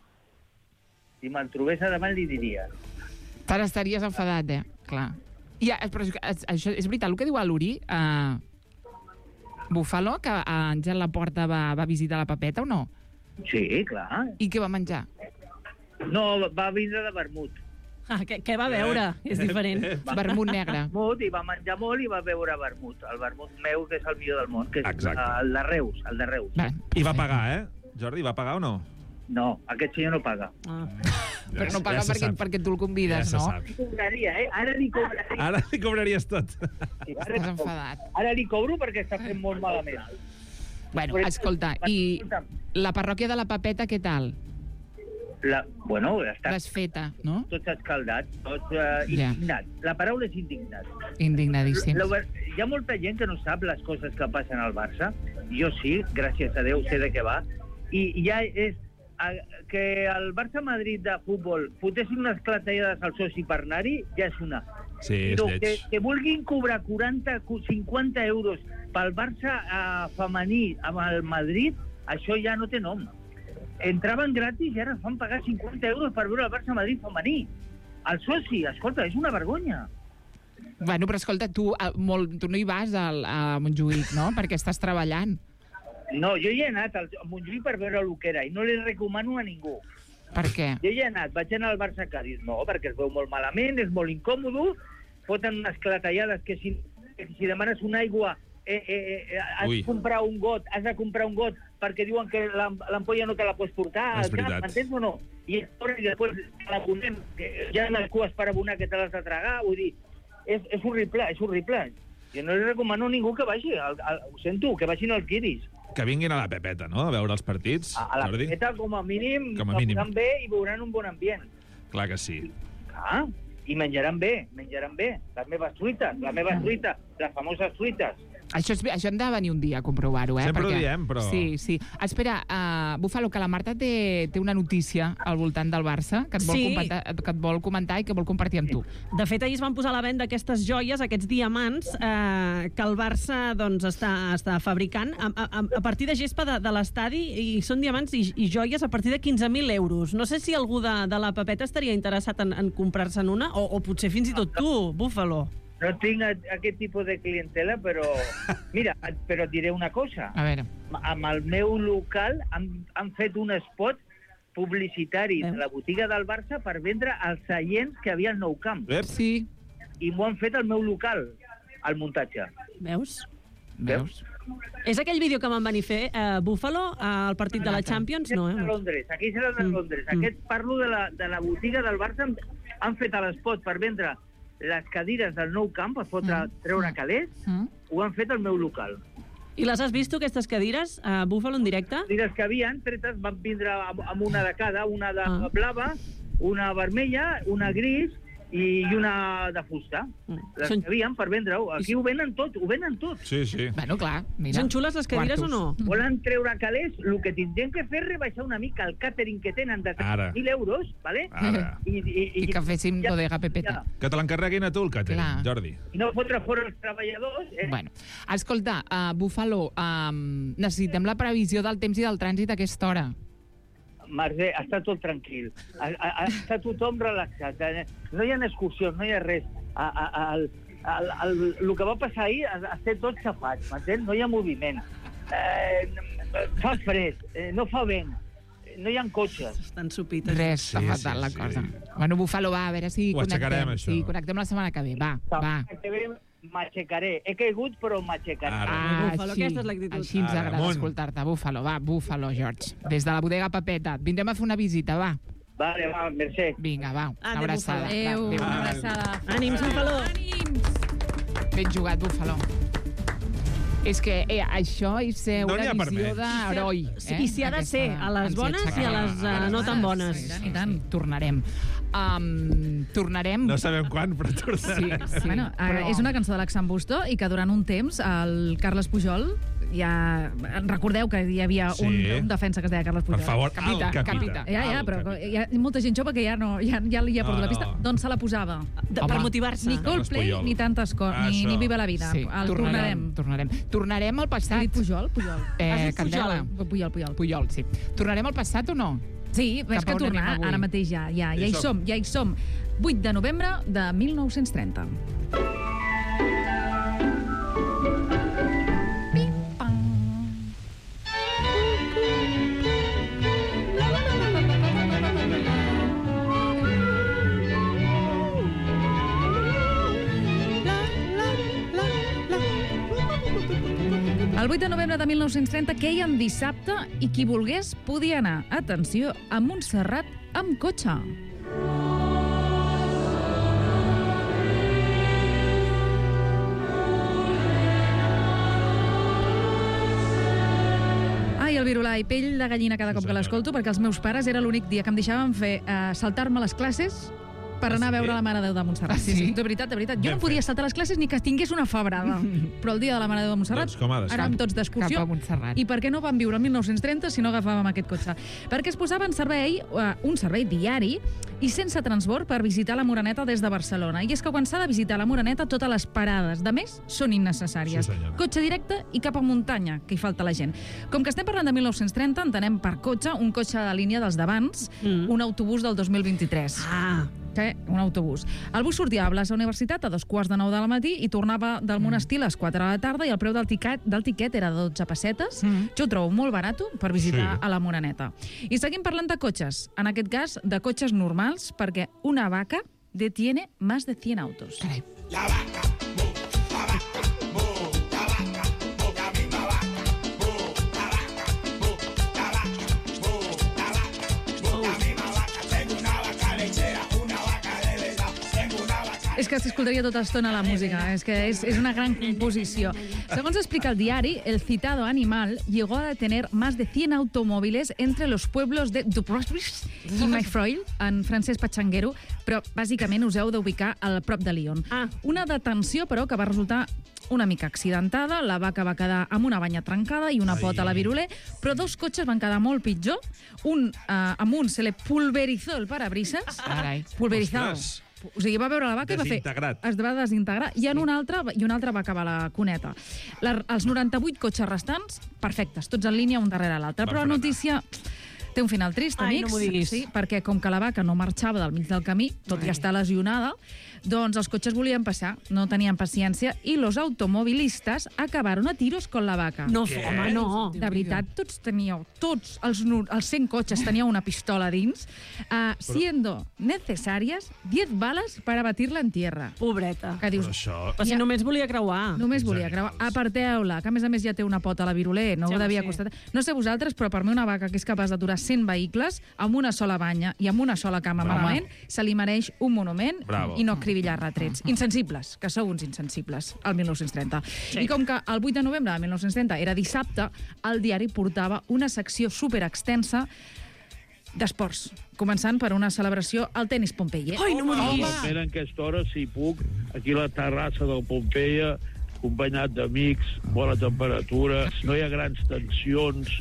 Si me'l trobés a davant li diria. Te n'estaries enfadat, eh? Clar. Ja, però és, és, això és veritat, el que diu a l'Uri, uh, Búfalo, que en Jan Laporta va, va visitar la Pepeta o no? Sí, clar. I què va menjar? No, va vindre de vermut. Ah, què, què va veure? És diferent. Vermut negre. Vermut, i va menjar molt i va beure vermut. El vermut meu, que és el millor del món, que és Exacte. el de Reus, el de Reus. Va, I va pagar, eh? Jordi, va pagar o no? No, aquest senyor no paga. Ah. Però no paga Ja se perquè, sap. perquè tu el convides, Ja se no? sap. Li cobraria, eh? Ara li cobraria. Ara li cobraries tot. Sí, ara, Estàs enfadat. ara li cobro perquè està fent molt malament. Bueno, escolta, i la parròquia de la Pepeta, què tal? La, bueno, està Desfeta, no? tots escaldats, tots uh, Ja. indignats. La paraula és indignat. Indignadíssims. Lo- Hi ha molta gent que no sap les coses que passen al Barça. Jo sí, gràcies a Déu, sé de què va. I ja és a, que el Barça-Madrid de futbol fotessin unes clatellades al soci per anar-hi, ja és una. Sí, és Però lleig. que, que vulguin cobrar quaranta, cinquanta euros pel Barça eh, femení amb el Madrid, això ja no té nom. Entraven gratis i ara fan pagar cinquanta euros per veure el Barça-Madrid femení. El soci, escolta, és una vergonya. Bueno, però escolta, tu, eh, molt, tu no hi vas al, a Montjuïc, no? Perquè estàs treballant. No, jo hi he anat al, a Montjuïc per veure el que era i no li recomano a ningú. Per què? Jo hi he anat, vaig anar al Barça-Cádiz. No, perquè es veu molt malament, és molt incòmodo, foten unes clatellades que si, que si demanes una aigua eh, eh, eh, has Ui. de comprar un got, has de comprar un got perquè diuen que l'am- l'ampolla no te la pots portar És al cap, veritat. m'entens o no? I, i després te l'abonem, que ja en les cues per abonar que te l'has de tragar, vull dir, és, és horrible, és horrible. Jo no li recomano a ningú que vagi, al, al, ho sento, que vagin als Quiris. Que vinguin a la Pepeta, no?, a veure els partits, A, a la Jordi. Pepeta, com a mínim, Com a mínim. veuran bé i veuran un bon ambient. Clar que sí. Ah, i menjaran bé, menjaran bé. Les meves truites, la meva truita, les famoses truites. Això, és, això hem de venir un dia a comprovar-ho, eh? Sempre ho diem, però- Sí, sí. Espera, uh, Búfalo, que la Marta té, té una notícia al voltant del Barça que et, vol Sí. comentar, que et vol comentar i que vol compartir amb tu. De fet, ahir es van posar a la venda aquestes joies, aquests diamants, eh, que el Barça doncs, està, està fabricant a, a, a partir de gespa de, de l'estadi, i són diamants i, i joies a partir de quinze mil euros. No sé si algú de, de la Pepeta estaria interessat en, en comprar-se'n una, o, o potser fins i tot tu, Búfalo. No tinc a, aquest tipus de clientela, però... Mira, et- però et diré una cosa. A veure. Amb el meu local han, han fet un spot publicitari de la botiga del Barça per vendre els seients que havia al Nou Camp. Ep. Sí. I m'ho han fet al meu local, al muntatge. Veus? Veus? És aquell vídeo que van venir a fer, eh, Búfalo, al partit de la Champions? No, Aquest és de eh? Londres, aquí serà de Mm, Londres. mm. Aquest parlo de la, de la botiga del Barça. Han, han fet a l'espot per vendre les cadires del Nou Camp, per fotre, treure calés. Mm. Ho han fet al meu local. I les has vist, tu, aquestes cadires, a Búfalo, en directe? Cadires que havien tretes van vindre amb, amb una de cada, una de Ah. blava, una vermella, una gris i una de fusta. Les Són- que havien per vendre-ho. Aquí ho venen tot, ho venen tot. Sí, sí. Bueno, clar, mira. Són xules les cadires Quartos. o no? Volen treure calés, el que tindrien que fer és rebaixar una mica el càtering que tenen de Ara. mil euros, ¿vale? Ara. I, i, I que féssim bodega Pepeta. Que te l'encarreguin a tu, el catering, Clar. Jordi. I no fotre fora els treballadors. Eh? Bueno, escolta, uh, Búfalo, um, necessitem la previsió del temps i del trànsit a aquesta hora. Mercè, està tot tranquil. A, a, a, està tothom relaxat. Eh? No hi ha excursions, no hi ha res. A, a, el, el, el, el que va passar ahir està tot xafat, m'entens? No hi ha moviment. Eh, fa fred, eh, no fa vent, no hi ha cotxes. Estan sopites. Res, Sí, està fatal sí, la sí. cosa. Bueno, Búfalo, va, a veure si Ho aixecarem, connectem. això. Sí, connectem la setmana que ve. Va, va. Que ve m'aixecaré. He caigut, però m'aixecaré. Ara. Ah, Búfalo, així, aquesta és l'actitud. així ens Ara, agrada amunt. escoltar-te. Búfalo, va, Búfalo, George. Des de la bodega Pepeta. Et vindrem a fer una visita, va. Vale, va, Mercè. Vinga, va, una Adéu, abraçada. Búfalo. Adéu, Va, una abraçada. Ànims, Búfalo. Ànims! ben jugat, Búfalo. És que eh, això és ser No n'hi una ha per visió més. d'heroi. Sí, i s'hi ha de ser, a les bones i a les eh, no tan bones. Sí, sí, sí. Tornarem. Um, tornarem... No sabem quan, però Sí, tornarem. sí. Bueno, però- però... és una cançó de l'Axan Busto i que durant un temps el Carles Pujol ja... Recordeu que hi havia Sí. un, un defensa que es deia Carles Pujol. Per favor, Capita, el capita. capita. Ja, ja, El però capita. hi ha molta gent jove que ja, no, ja, ja li ha perdut No, la pista. no. Doncs se la posava. De, per Home. motivar-se. Ni Carles Coldplay, Pujol. ni tantes coses, ni, Això. ni Viva la Vida. Sí, El tornarem. tornarem. Tornarem al He passat. dit Pujol? Pujol. Eh, Has dit Candela. Pujol? Pujol, Pujol. Pujol, sí. Tornarem al passat o no? Sí, més Cap que a on anem tornar, avui? ara mateix ja, ja, ja Hi hi som. som, ja hi som. vuit de novembre de mil nou-cents trenta. El vuit de novembre de mil nou-cents trenta queien dissabte i qui volgués podia anar, atenció, a Montserrat amb cotxe. Ai, el virulai, pell de gallina cada cop que l'escolto, perquè els meus pares era l'únic dia que em deixaven fer eh, saltar-me les classes per anar a veure la Mare de Déu de Montserrat. Ah, sí? De veritat, de veritat. Jo Ben no podia saltar les classes ni que tingués una febrada. Però el dia de la Mare de Déu de Montserrat Doncs com ha de ser. anàvem tots d'excursió. Cap a Montserrat. I per què no vam viure el mil nou-cents trenta si no agafàvem aquest cotxe? Perquè es posava en servei uh, un servei diari i sense transbord per visitar la Moreneta des de Barcelona. I és que quan s'ha de visitar la Moreneta, totes les parades de més són innecessàries. Sí, senyora. Cotxe directe i cap a muntanya, que hi falta la gent. Com que estem parlant de mil nou-cents trenta, entenem per cotxe un cotxe de línia dels d'abans, mm. un autobús del dos mil vint-i-tres. Ah, Eh, un autobús. El bus sortia a Blas Universitat a dos quarts de nou del matí i tornava del monestir a les quatre de la tarda i el preu del tiquet, del tiquet era de dotze pessetes. Mm. Jo ho trobo molt barat per visitar Sí. a la Moreneta. I seguim parlant de cotxes. En aquest cas, de cotxes normals, perquè una vaca detiene más de cien autos. Carai. És que s'escoltaria tota l'estona la música, és que és, és una gran composició. Segons explica el diari, el citado animal llegó a detener más de cien automóviles entre los pueblos de Dubrovnik i Maifreuil, en francès patxanguero, però bàsicament us heu d'ubicar al prop de Lyon. Ah. Una detenció, però, que va resultar una mica accidentada, la vaca va quedar amb una banya trencada i una pota a la viruler, però dos cotxes van quedar molt pitjor. Un, eh, amb un se le pulverizó el parabrises. Carai. Pulverizado. Ostres. O sigui, va veure la vaca i va fer... Desintegrat. Es va desintegrar. I en un altre, i un altre va acabar la cuneta. La, els noranta-vuit cotxes restants, perfectes, tots en línia, un darrere l'altre. Van Però la frenar. notícia té un final trist, Ai, amics. no m'ho diguis. Sí, perquè com que la vaca no marxava del mig del camí, tot i estar lesionada, doncs els cotxes volien passar, no tenien paciència, i los automovilistes acabaron a tiros con la vaca. no, home, no. De veritat, tots teníeu, tots els, nu- els cent cotxes teníeu una pistola dins, uh, siendo necessàries diez balas para batirla en tierra. Pobreta. Que dius, Però això... Però si Ja. només volia creuar. només volia creuar. Aparteu-la, que a més a més ja té una pota a la viruler, no Sí, ho devia sí. costar. No sé vosaltres, però per mi una vaca que és capaç d'aturar cent vehicles amb una sola banya i amb una sola cama Bravo. malament, se li mereix un monument Bravo. i no acribillar retrets. Insensibles, que sou uns insensibles, al mil nou-cents trenta. I com que el vuit de novembre de mil nou-cents trenta era dissabte, el diari portava una secció superextensa d'esports, començant per una celebració al tenis Pompeia. Ai, no m'ho diguis. Espera en aquesta hora, si puc, aquí a la terrassa del Pompeia, acompanyat d'amics, bona temperatura, no hi ha grans tensions.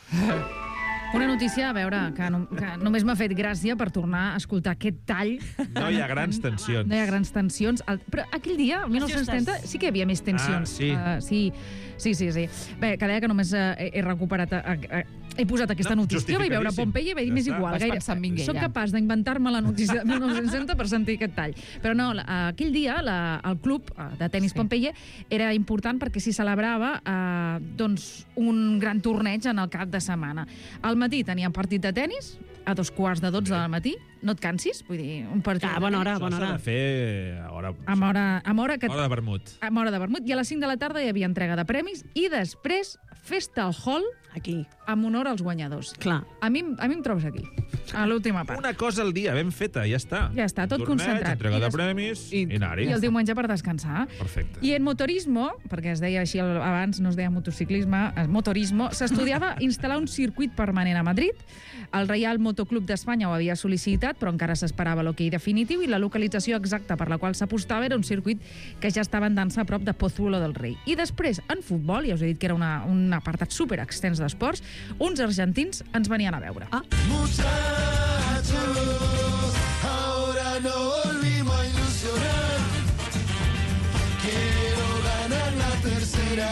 Una notícia, a veure, que, no, que només m'ha fet gràcia per tornar a escoltar aquest tall. No hi ha grans tensions. No hi ha grans tensions. El, però aquell dia, el mil nou-cents trenta, sí que hi havia més tensions. Ah, sí. Uh, sí, sí, sí, sí. Bé, que deia que només uh, he, he recuperat... Uh, uh, he posat aquesta No, notícia. Jo vaig veure justificadíssim. Pompeia i vaig dir, Ja m'és està. igual. Vas Gaire, pensar en Minguella. soc capaç d'inventar-me la notícia de mil nou-cents trenta per sentir aquest tall. Però no, la, aquell dia la, el club uh, de tenis Sí. Pompeia era important perquè s'hi celebrava uh, doncs, un gran torneig en el cap de setmana. Al matí teníem partit de tenis, a dos quarts de dotze del matí. No et cansis? Vull dir, un partit... Ah, bona hora, Això bona s'ha hora. de fer a hora... Amb hora, amb hora que... Hora de vermut. Amb hora de vermut. I a les cinc de la tarda hi havia entrega de premis i després festa al hall Aquí. amb honor als guanyadors. Clar. A mi, a mi em trobes aquí. A l'última part. Una cosa al dia, ben feta, ja està. Ja està, tot Torneig, concentrat. entrega I de des- premis i, i anar-hi. I el diumenge per descansar. Perfecte. I en motorismo, perquè es deia així abans, no es deia motociclisme, es motorismo, s'estudiava instal·lar un circuit permanent a Madrid. El Reial Motoclub d'Espanya ho havia sol·licitat, però encara s'esperava l'ok definitiu i la localització exacta per la qual s'apostava era un circuit que ja estava en dansa a prop de Pozuelo del Rei. I després, en futbol, ja us he dit que era una, un apartat super extens d'esports, uns argentins ens venien a veure. Ah. Muchachos, ahora no volvimos a ilusionar. Quiero ganar la tercera.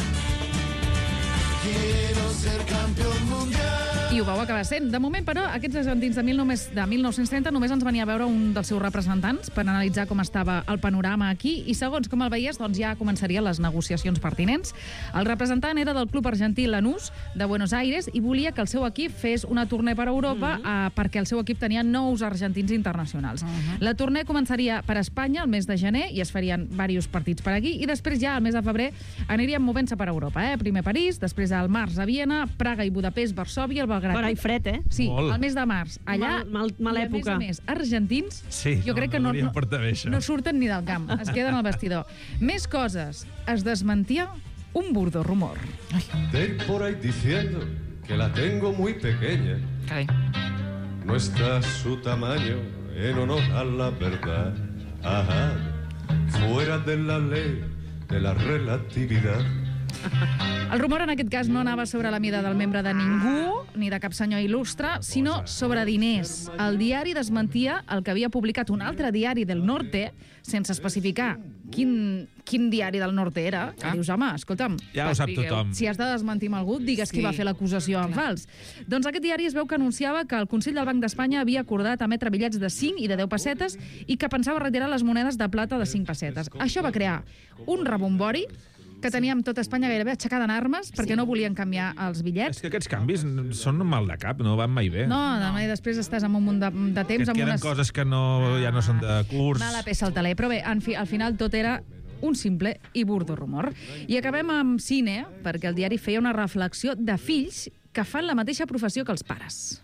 Quiero ser campeón mundial. I ho vau acabar sent. De moment, però, aquests argentins de, mil només, de mil nou-cents trenta només ens venia a veure un dels seus representants per analitzar com estava el panorama aquí i, segons com el veies, doncs ja començarien les negociacions pertinents. El representant era del club argentí Lanús, de Buenos Aires, i volia que el seu equip fes una tournée per Europa mm -hmm. eh, perquè el seu equip tenia nous argentins internacionals. Mm -hmm. La tournée començaria per Espanya el mes de gener i es farien diversos partits per aquí i després ja, al mes de febrer, aniríem movent-se per Europa. Eh? Primer París, després al març a Viena, Praga i Budapest, Varsòvia, el Belgrad. Carai, fred, eh? Sí, Molt. al mes de març. Allà, Mal- mal- mala i a època. més a més, argentins, Sí, jo no, crec que no no, devien no, portar bé, això. no surten ni del camp, es queden al vestidor. Més coses. Es desmentia un burdo rumor. Ven por ahí diciendo que la tengo muy pequeña. Carai. No está su tamaño en honor a la verdad. Ajá. Fuera de la ley de la relatividad. El rumor en aquest cas no anava sobre la mida del membre de ningú, ni de cap senyor il·lustre, sinó sobre diners. El diari desmentia el que havia publicat un altre diari del Norte, sense especificar quin, quin diari del Norte era. Ah. Dius, home, escolta'm, Ja ho sap tothom. si has de desmentir amb algú, digues Sí. qui va fer l'acusació en fals. Doncs aquest diari es veu que anunciava que el Consell del Banc d'Espanya havia acordat emetre bitllets de cinc i de deu pessetes i que pensava retirar les monedes de plata de cinc pessetes. Això va crear un rebombori que teníem tota Espanya gairebé aixecada en armes perquè no volien canviar els bitllets. És que aquests canvis són un mal de cap, no van mai bé. No, demà i després estàs amb un munt de, de que temps... et amb queden unes... coses que no, ja no són de curs. Mala peça al taler. Però bé, en fi, al final tot era un simple i burdo rumor. I acabem amb cine, perquè el diari feia una reflexió de fills que fan la mateixa professió que els pares.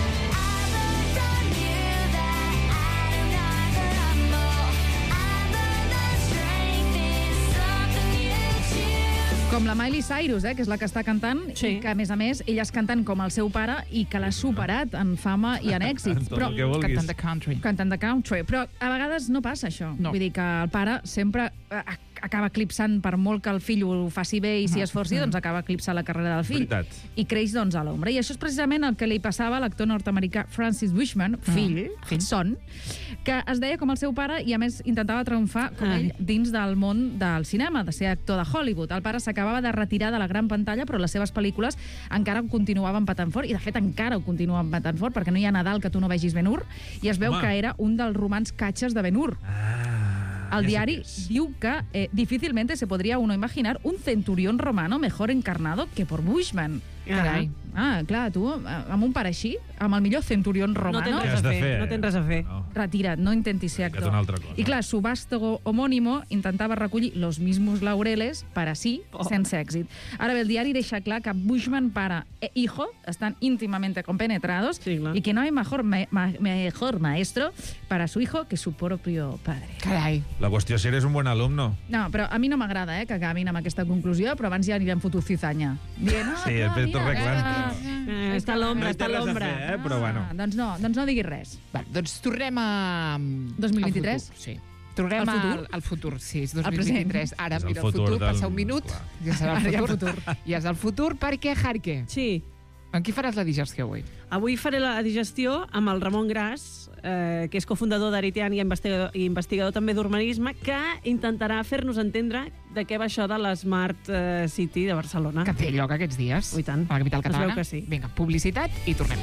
Com la Miley Cyrus, eh, que és la que està cantant, sí. I que, a més a més, ella és cantant com el seu pare i que l'ha superat en fama i en èxit. Tot el que vulguis. Cantant de country. Cantant de country. Però a vegades no passa això. No. Vull dir que el pare sempre eh, acaba eclipsant, per molt que el fill ho faci bé i s'hi esforci, doncs acaba eclipsant la carrera del fill. Veritat. I creix, doncs, a l'ombra. I això és precisament el que li passava a l'actor nord-americà Francis Bushman, fill, fill, son, que es deia com el seu pare i, a més, intentava triomfar com ell dins del món del cinema, de ser actor de Hollywood. El pare s'acabava de retirar de la gran pantalla, però les seves pel·lícules encara continuaven patant fort, i de fet encara ho continuen patant fort, perquè no hi ha Nadal que tu no vegis Ben-Hur, i es veu Home. que era un dels romans catxes de Ben-Hur. El diari diu que eh, difícilmente se podría uno imaginar un centurión romano mejor encarnado que por Bushman. Carai. Ah, clar, tu, amb un pare així, amb el millor centurión romano... No tens Què res has a de fer, fer? no tens res a fer. No. Retira't, no intentis ser Fica't actor. una altra cosa. I clar, su vástago homónimo intentava recollir los mismos laureles per a sí, Oh. sense èxit. Ara bé, el diari deixa clar que Bushman pare e hijo estan íntimamente compenetrados Sí, clar. y que no hay mejor, ma ma mejor maestro para su hijo que su propio padre. Carai. La qüestió és si eres un bon alumno. No, però a mi no m'agrada eh, que acabin amb aquesta conclusió, però abans ja anirem fotent cizanya. Dient, no, Sí, després tot arreglant. Eh, està a l'ombra, No hi està té a res a l'ombra. fer, eh? Però bueno. Ah, doncs no, doncs no diguis res. Va, doncs tornem a... dos mil vint-i-tres? Al futur, sí. Tornem Al futur? Al, al futur, sí, és dos Al mil vint-i-tres. Ara, És el mira, el futur futur, del- passa un minut, clar. ja serà Ara el hi ha futur. Ja és el futur, perquè, Jarque, Sí. amb qui faràs la digestió avui? Avui faré la digestió amb el Ramon Gras, eh, que és cofundador d'Aritean i investigador, i investigador també d'urbanisme, que intentarà fer-nos entendre de què va això de l'Smart eh, City de Barcelona. Que té lloc aquests dies. Oh, i tant. A la capital Es veu catalana. que sí. Vinga, publicitat i tornem.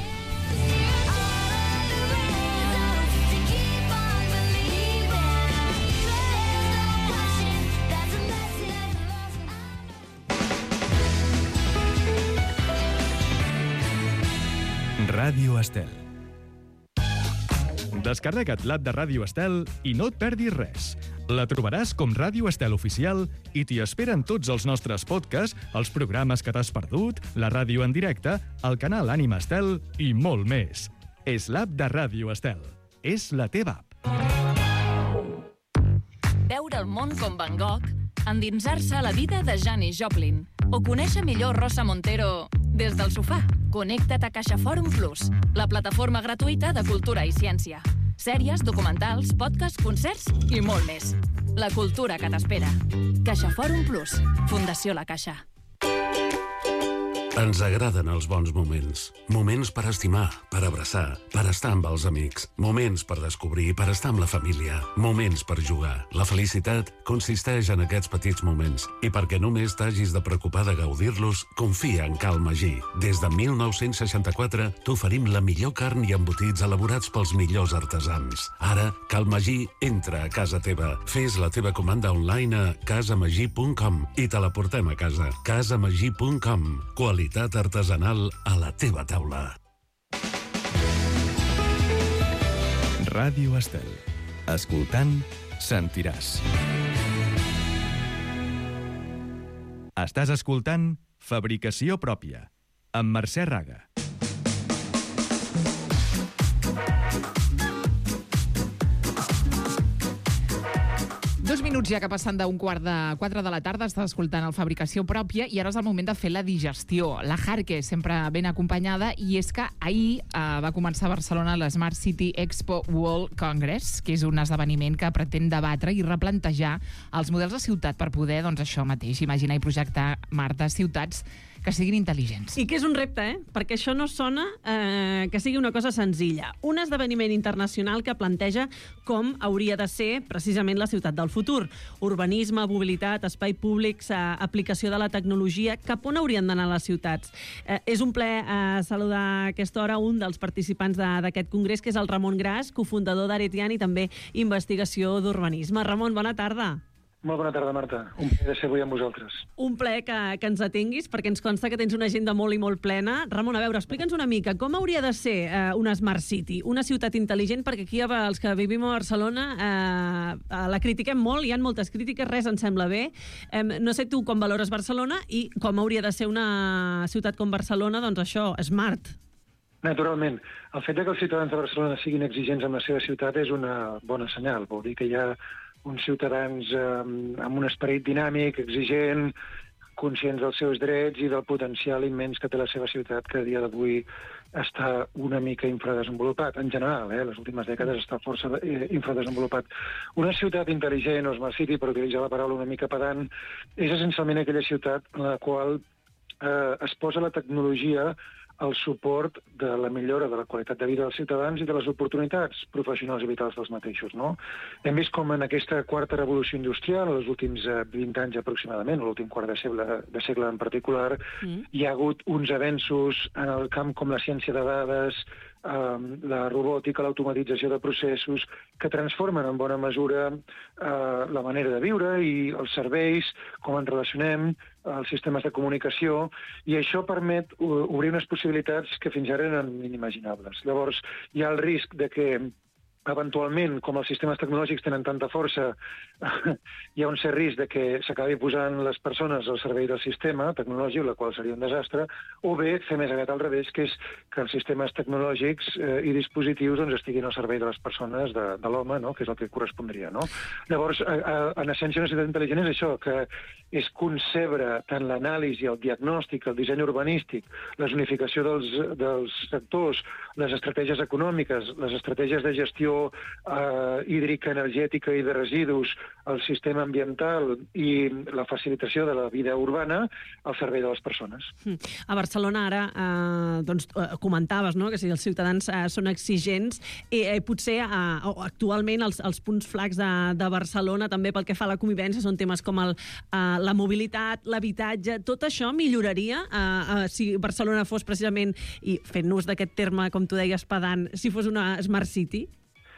Ràdio Estel. Descarrega't l'app de Ràdio Estel i no et perdis res. La trobaràs com Ràdio Estel Oficial i t'hi esperen tots els nostres podcasts, els programes que t'has perdut, la ràdio en directe, el canal Ànima Estel i molt més. és l'app de Ràdio Estel. És la teva app. Veure el món com Van Gogh, endinsar-se a la vida de Janis Joplin o conèixer millor Rosa Montero des del sofà. Connecta't a CaixaForum Plus, la plataforma gratuïta de cultura i ciència. Sèries, documentals, podcasts, concerts i molt més. La cultura que t'espera. CaixaForum Plus, Fundació La Caixa. Ens agraden els bons moments. Moments per estimar, per abraçar, per estar amb els amics. Moments per descobrir, per estar amb la família. Moments per jugar. La felicitat consisteix en aquests petits moments. I perquè només t'hagis de preocupar de gaudir-los, confia en Cal Magí. Des de mil nou-cents seixanta-quatre t'oferim la millor carn i embotits elaborats pels millors artesans. Ara, Cal Magí entra a casa teva. Fes la teva comanda online a casamagí punt com i te la portem a casa. casamagí punt com. Qualitat artesanal a la teva taula. Ràdio Estel. Escoltant, sentiràs. Estàs escoltant Fabricació pròpia, amb Mercè Raga. Dos minuts ja que passen d'un quart de quatre de la tarda, estàs escoltant el Fabricació pròpia i ara és el moment de fer la digestió. La Jarque, sempre ben acompanyada, i és que ahir eh, va començar a Barcelona l'Smart City Expo World Congress, que és un esdeveniment que pretén debatre i replantejar els models de ciutat per poder, doncs això mateix, imaginar i projectar, Marta, ciutats que siguin intel·ligents. I que és un repte, eh? Perquè això no sona eh, que sigui una cosa senzilla. Un esdeveniment internacional que planteja com hauria de ser precisament la ciutat del futur. Urbanisme, mobilitat, espai públics, eh, aplicació de la tecnologia, cap on haurien d'anar les ciutats. Eh, és un plaer eh, saludar a aquesta hora un dels participants d'aquest congrés, que és el Ramon Gras, cofundador d'Aretian i també investigació d'urbanisme. Ramon, bona tarda. Molt bona tarda, Marta. Un plaer de ser avui amb vosaltres. Un plaer que, que ens atenguis, perquè ens consta que tens una agenda molt i molt plena. Ramon, a veure, explica'ns una mica, com hauria de ser eh, una Smart City, una ciutat intel·ligent, perquè aquí els que vivim a Barcelona eh, la critiquem molt, hi ha moltes crítiques, res ens sembla bé. Eh, no sé tu com valores Barcelona i com hauria de ser una ciutat com Barcelona, doncs això, smart. Naturalment. El fet que els ciutadans de Barcelona siguin exigents amb la seva ciutat és una bona senyal. Vol dir que hi ha uns ciutadans eh, amb un esperit dinàmic, exigent, conscients dels seus drets i del potencial immens que té la seva ciutat, que a dia d'avui està una mica infradesenvolupat. En general, eh, les últimes dècades està força eh, infradesenvolupat. Una ciutat intel·ligent o Smart City, per utilitzar la paraula una mica pedant, és essencialment aquella ciutat en la qual eh, es posa la tecnologia el suport de la millora de la qualitat de vida dels ciutadans i de les oportunitats professionals i vitals dels mateixos, no? Hem vist com en aquesta quarta revolució industrial, els últims vint anys aproximadament, l'últim quart de segle, de segle en particular, mm. hi ha hagut uns avenços en el camp com la ciència de dades, eh, la robòtica, l'automatització de processos, que transformen en bona mesura eh, la manera de viure i els serveis, com ens relacionem, els sistemes de comunicació, i això permet obrir unes possibilitats que fins ara eren inimaginables. Llavors, hi ha el risc de que eventualment, com els sistemes tecnològics tenen tanta força, hi ha un cert risc de que s'acabi posant les persones al servei del sistema tecnològic, la qual seria un desastre, o bé fer més aviat al revés, que és que els sistemes tecnològics eh, i dispositius doncs, estiguin al servei de les persones, de, de l'home, no? Que és el que correspondria. No? Llavors, a, a, en essència, una ciutat intel·ligent és això, que és concebre tant l'anàlisi, el diagnòstic, el disseny urbanístic, la zonificació dels, dels sectors, les estratègies econòmiques, les estratègies de gestió eh, hídrica, energètica i de residus, el sistema ambiental i la facilitació de la vida urbana al servei de les persones. A Barcelona ara eh, doncs, eh, comentaves, no?, que si els ciutadans eh, són exigents i eh, potser eh, actualment els, els punts flacs de, de Barcelona també pel que fa a la convivència són temes com el, eh, la mobilitat, l'habitatge, tot això milloraria eh, eh, si Barcelona fos precisament, i fent ús d'aquest terme, com tu deies, pedant, si fos una Smart City?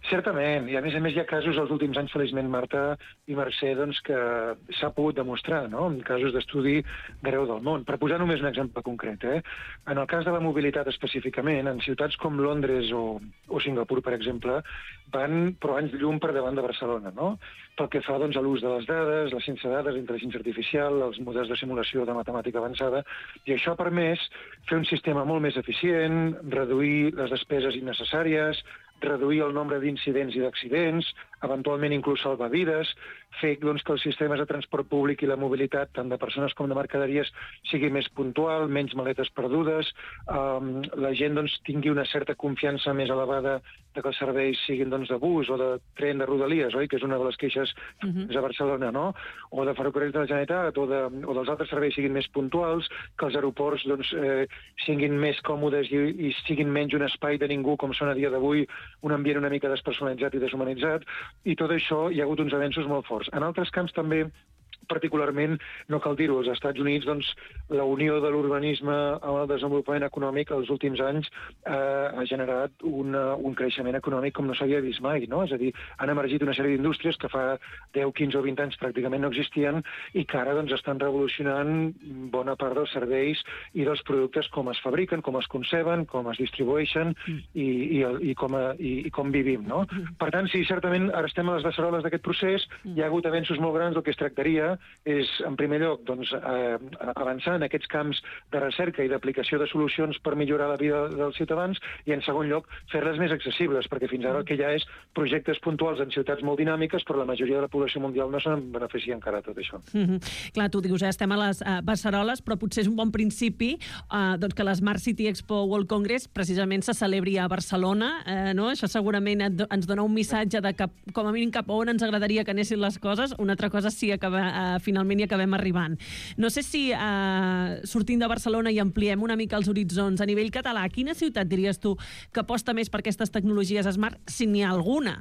Certament, i a més a més hi ha casos els últims anys, feliçment, Marta i Mercè, doncs, que s'ha pogut demostrar, no?, en casos d'estudi d'arreu del món. Per posar només un exemple concret, eh? En el cas de la mobilitat específicament, en ciutats com Londres o, o Singapur, per exemple, van però anys llum per davant de Barcelona, no?, pel que fa doncs, a l'ús de les dades, la ciència de dades, la intel·ligència artificial, els models de simulació de matemàtica avançada, i això ha permès fer un sistema molt més eficient, reduir les despeses innecessàries, reduir el nombre d'incidents i d'accidents, eventualment inclús salvar vides, fer doncs, que els sistemes de transport públic i la mobilitat, tant de persones com de mercaderies, sigui més puntual, menys maletes perdudes, um, la gent doncs, tingui una certa confiança més elevada de que els serveis siguin doncs, de bus o de tren de Rodalies, oi? Que és una de les queixes uh-huh. a Barcelona, no? O de ferrocarrils de la Generalitat, o, de, o dels altres serveis siguin més puntuals, que els aeroports doncs, eh, siguin més còmodes i, i siguin menys un espai de ningú, com són a dia d'avui, un ambient una mica despersonalitzat i deshumanitzat, i tot això hi ha hagut uns avenços molt forts. En altres camps també, particularment, no cal dir-ho, als Estats Units, doncs, la unió de l'urbanisme amb el desenvolupament econòmic els últims anys eh, ha generat una, un creixement econòmic com no s'havia vist mai, no? És a dir, han emergit una sèrie d'indústries que fa deu, quinze o vint anys pràcticament no existien i que ara doncs, estan revolucionant bona part dels serveis i dels productes com es fabriquen, com es conceben, com es distribueixen mm. i, i, i, com a, i, i com vivim, no? Mm. Per tant, sí, certament, ara estem a les beceroles d'aquest procés, mm. hi ha hagut avenços molt grans, el que es tractaria és, en primer lloc, doncs, eh, avançar en aquests camps de recerca i d'aplicació de solucions per millorar la vida dels ciutadans i, en segon lloc, fer-les més accessibles, perquè fins ara el que hi ha és projectes puntuals en ciutats molt dinàmiques, però la majoria de la població mundial no se'n beneficia encara de tot això. Mm-hmm. Clar, tu dius, eh, estem a les uh, beceroles, però potser és un bon principi uh, doncs que l'Smart City Expo World Congress precisament se celebri a Barcelona, eh, no? Això segurament et, ens dona un missatge de que, com a mínim, cap a on ens agradaria que anessin les coses. Una altra cosa sí que uh, finalment hi acabem arribant. No sé si eh, sortint de Barcelona i ampliem una mica els horitzons a nivell català, quina ciutat diries tu que aposta més per aquestes tecnologies smart, si n'hi ha alguna?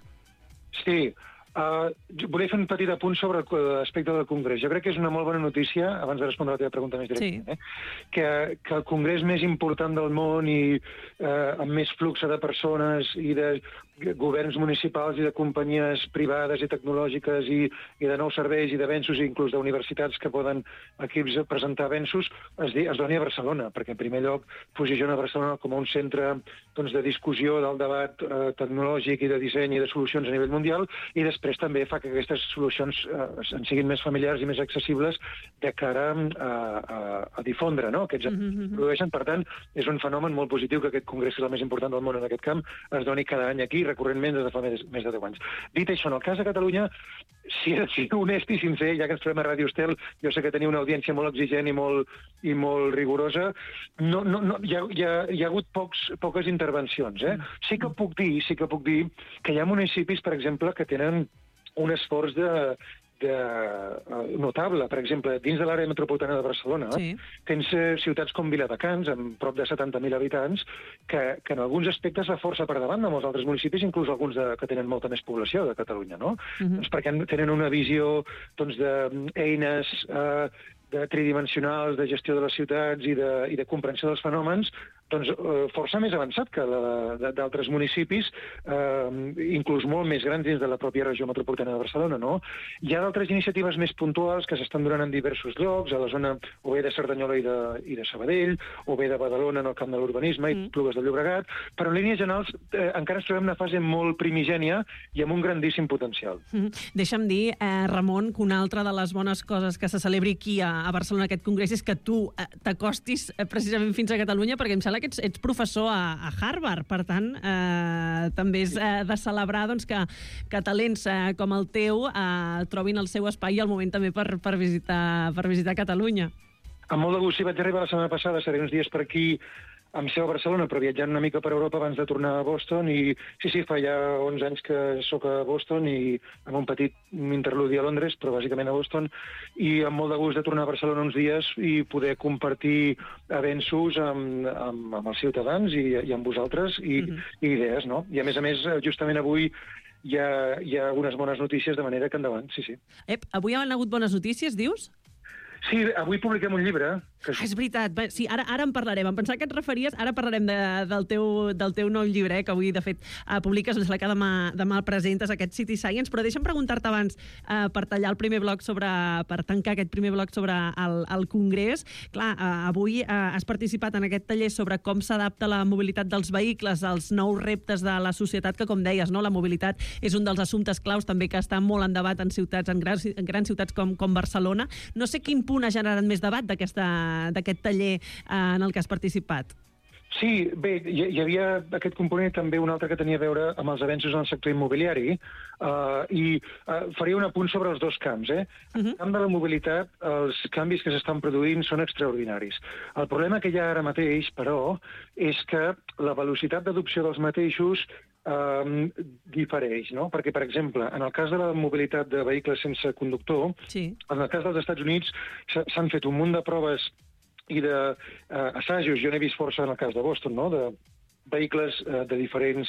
Sí, Uh, volia fer un petit apunt sobre l'aspecte del Congrés. Jo crec que és una molt bona notícia, abans de respondre a la teva pregunta més directa, sí. eh? que, que el Congrés més important del món i uh, amb més flux de persones i de governs municipals i de companyies privades i tecnològiques i, i de nous serveis i d'avenços i inclús d'universitats que poden aquí presentar avenços es, es doni a Barcelona, perquè en primer lloc posiciona Barcelona com a un centre doncs, de discussió del debat eh, tecnològic i de disseny i de solucions a nivell mundial i després també fa que aquestes solucions eh, en siguin més familiars i més accessibles de cara a, a, a difondre, no? Aquests mm-hmm. produeixen. Per tant, és un fenomen molt positiu que aquest congrés, que és el més important del món en aquest camp, es doni cada any aquí recurrentment des de fa més, més de deu anys. Dit això, en el cas de Catalunya, si he de ser honest i sincer, ja que ens trobem a Ràdio Estel, jo sé que teniu una audiència molt exigent i molt, i molt rigorosa, no, no, no, hi, ha, hi, ha, hi ha hagut pocs, poques intervencions. Eh? Sí que puc dir, sí que puc dir que hi ha municipis, per exemple, que tenen un esforç de, de, uh, notable. Per exemple, dins de l'àrea metropolitana de Barcelona, sí. tens uh, ciutats com Viladecans, amb prop de setanta mil habitants, que, que en alguns aspectes va força per davant de molts altres municipis, inclús alguns de, que tenen molta més població de Catalunya, no? Uh-huh. Doncs perquè tenen una visió doncs, d'eines uh, de tridimensionals, de gestió de les ciutats i de, i de comprensió dels fenòmens, doncs, eh, força més avançat que d'altres municipis, eh, inclús molt més grans dins de la pròpia regió metropolitana de Barcelona, no? Hi ha d'altres iniciatives més puntuals que s'estan donant en diversos llocs, a la zona o bé de Cerdanyola i de, i de Sabadell, o bé de Badalona en el camp de l'urbanisme mm. i Plugues de Llobregat, però en línies generals eh, encara ens trobem en una fase molt primigènia i amb un grandíssim potencial. Mm. Deixa'm dir, eh, Ramon, que una altra de les bones coses que se celebri aquí a, a Barcelona aquest congrés és que tu eh, t'acostis eh, precisament fins a Catalunya, perquè em sembla que ets, ets professor a, a Harvard, per tant, eh, també és eh, de celebrar doncs, que, que talents eh, com el teu eh, trobin el seu espai i el moment també per, per, visitar, per visitar Catalunya. Amb molt de gust, sí, vaig arribar la setmana passada, seré uns dies per aquí amb seu a Barcelona, però viatjant una mica per Europa abans de tornar a Boston, i sí, sí, fa ja onze anys que sóc a Boston i amb un petit interludi a Londres, però bàsicament a Boston, i amb molt de gust de tornar a Barcelona uns dies i poder compartir avenços amb, amb, amb els ciutadans i, i amb vosaltres i, mm-hmm. i idees, no? I a més a més, justament avui hi ha, hi ha unes bones notícies, de manera que endavant, sí, sí. Ep, avui han hagut bones notícies, dius? Sí, avui publiquem un llibre Que... Ah, és veritat. Bé, sí, ara, ara en parlarem. Em pensava que et referies... Ara parlarem de, del, teu, del teu nou llibre, eh, que avui, de fet, uh, publiques, doncs, que demà, demà el presentes, aquest City Science, però deixa'm preguntar-te abans, uh, per tallar el primer bloc sobre... per tancar aquest primer bloc sobre el, el Congrés. Clar, uh, avui uh, has participat en aquest taller sobre com s'adapta la mobilitat dels vehicles als nous reptes de la societat, que, com deies, no, la mobilitat és un dels assumptes claus també que està molt en debat en ciutats, en grans, en grans ciutats com, com Barcelona. No sé quin punt ha generat més debat d'aquesta d'aquest taller eh, en el que has participat. Sí, bé, hi, hi havia aquest component, també un altre que tenia a veure amb els avenços en el sector immobiliari, uh, i uh, faria un apunt sobre els dos camps. Eh? En el camp de la mobilitat, els canvis que s'estan produint són extraordinaris. El problema que hi ha ara mateix, però, és que la velocitat d'adopció dels mateixos Um, difereix, no? Perquè, per exemple, en el cas de la mobilitat de vehicles sense conductor, sí. En el cas dels Estats Units s'han fet un munt de proves i d'assajos, uh, jo n'he vist força en el cas de Boston, no? De vehicles uh, de diferents,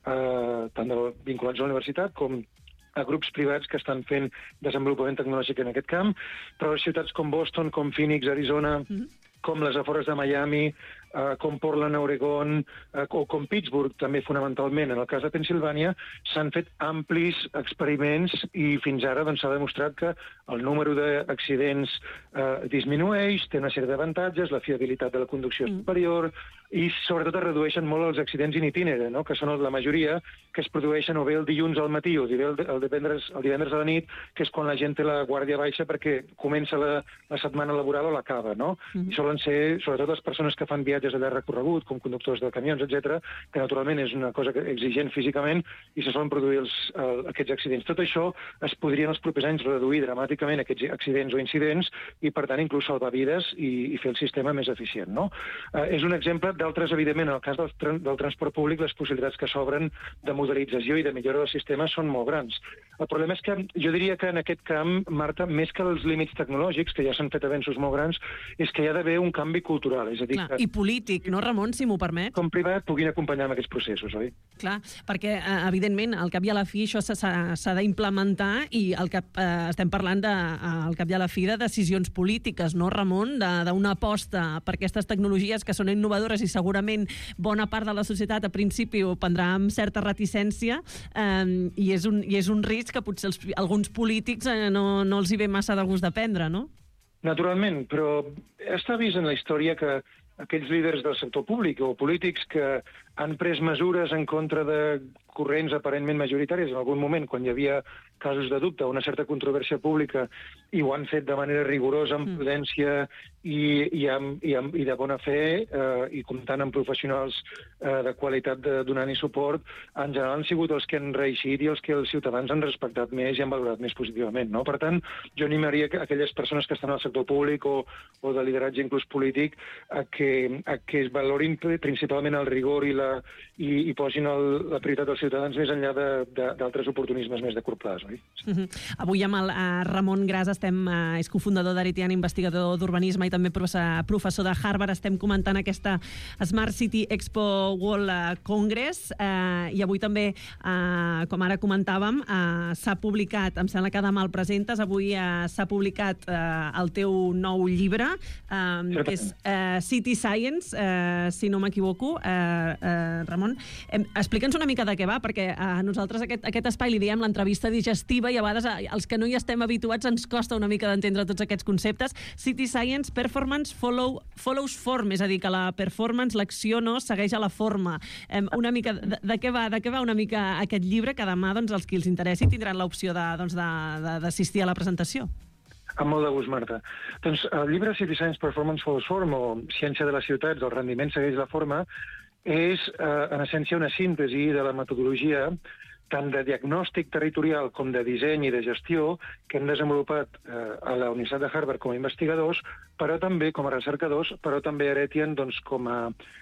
uh, tant de, vinculats a la universitat com a grups privats que estan fent desenvolupament tecnològic en aquest camp, però ciutats com Boston, com Phoenix, Arizona, mm-hmm. com les afores de Miami, Uh, com Portland, Oregon, uh, o com Pittsburgh, també fonamentalment. En el cas de Pensilvània, s'han fet amplis experiments i fins ara doncs, s'ha demostrat que el número d'accidents uh, disminueix, té una sèrie d'avantatges, la fiabilitat de la conducció és superior, i sobretot es redueixen molt els accidents in itinere, no? Que són la majoria que es produeixen o bé el dilluns al matí o el, el, divendres, el divendres a la nit, que és quan la gent té la guàrdia baixa perquè comença la, la setmana laboral o l'acaba, no? Mm-hmm. I solen ser, sobretot les persones que fan viatges a llarg recorregut, com conductors de camions, etcètera, que naturalment és una cosa exigent físicament i se solen produir els, uh, aquests accidents. Tot això es podria en els propers anys reduir dramàticament aquests accidents o incidents i, per tant, inclús salvar vides i, i fer el sistema més eficient, no? Uh, és un exemple d'altres, evidentment, en el cas del, del transport públic, les possibilitats que s'obren de modernització i de millora del sistema són molt grans. El problema és que jo diria que en aquest camp, Marta, més que els límits tecnològics, que ja s'han fet avenços molt grans, és que hi ha d'haver un canvi cultural. És a dir, Clar, que... i polític, no, Ramon, si m'ho permet? Com privat puguin acompanyar amb aquests processos, oi? Clar, perquè, eh, evidentment, al cap i a la fi això s'ha d'implementar i al cap, eh, estem parlant, de, al cap i a la fi, de decisions polítiques, no, Ramon? D'una aposta per aquestes tecnologies que són innovadores i segurament bona part de la societat a principi ho prendrà amb certa reticència, eh, i, és un, i és un risc que potser els, alguns polítics eh, no, no els hi ve massa de gust de prendre, no? Naturalment, però està vist en la història que aquells líders del sector públic o polítics que han pres mesures en contra de corrents aparentment majoritaris en algun moment, quan hi havia casos de dubte o una certa controvèrsia pública, i ho han fet de manera rigorosa, amb prudència i, i, amb, i, amb, i de bona fe, eh, i comptant amb professionals eh, de qualitat de, donant-hi suport, en general han sigut els que han reeixit i els que els ciutadans han respectat més i han valorat més positivament, no? Per tant, jo animaria que aquelles persones que estan al sector públic o, o de lideratge inclús polític a que, a que es valorin principalment el rigor i, la, i, i posin el, la prioritat dels ciutadans més enllà d'altres oportunismes més de curt plaç, oi? Uh-huh. Avui amb el uh, Ramon Gras estem, uh, és cofundador d'Aritian, investigador d'urbanisme i també professor, professor de Harvard. Estem comentant aquesta Smart City Expo World uh, Congress uh, i avui també, uh, com ara comentàvem, uh, s'ha publicat, em sembla que demà el presentes, avui uh, s'ha publicat uh, el teu nou llibre, um, que és uh, City Science, uh, si no m'equivoco. Uh, uh, Ramon, eh, explica'ns una mica de què va, perquè a nosaltres aquest, aquest espai li diem l'entrevista digestiva i a vegades als que no hi estem habituats ens costa una mica d'entendre tots aquests conceptes. City Science, Performance follow, follows Form, és a dir, que la performance, l'acció, no, segueix a la forma. Eh, una mica de, de, què va, de què va una mica aquest llibre, que demà doncs, els qui els interessi tindran l'opció d'assistir doncs, de, de, a la presentació. Amb molt de gust, Marta. Doncs el llibre City Science, Performance follows Form, o Ciència de les ciutats, el rendiment segueix la forma, és, eh, en essència, una síntesi de la metodologia tant de diagnòstic territorial com de disseny i de gestió que hem desenvolupat eh, a la Universitat de Harvard com a investigadors, però també com a recercadors, però també a Aretian doncs, com a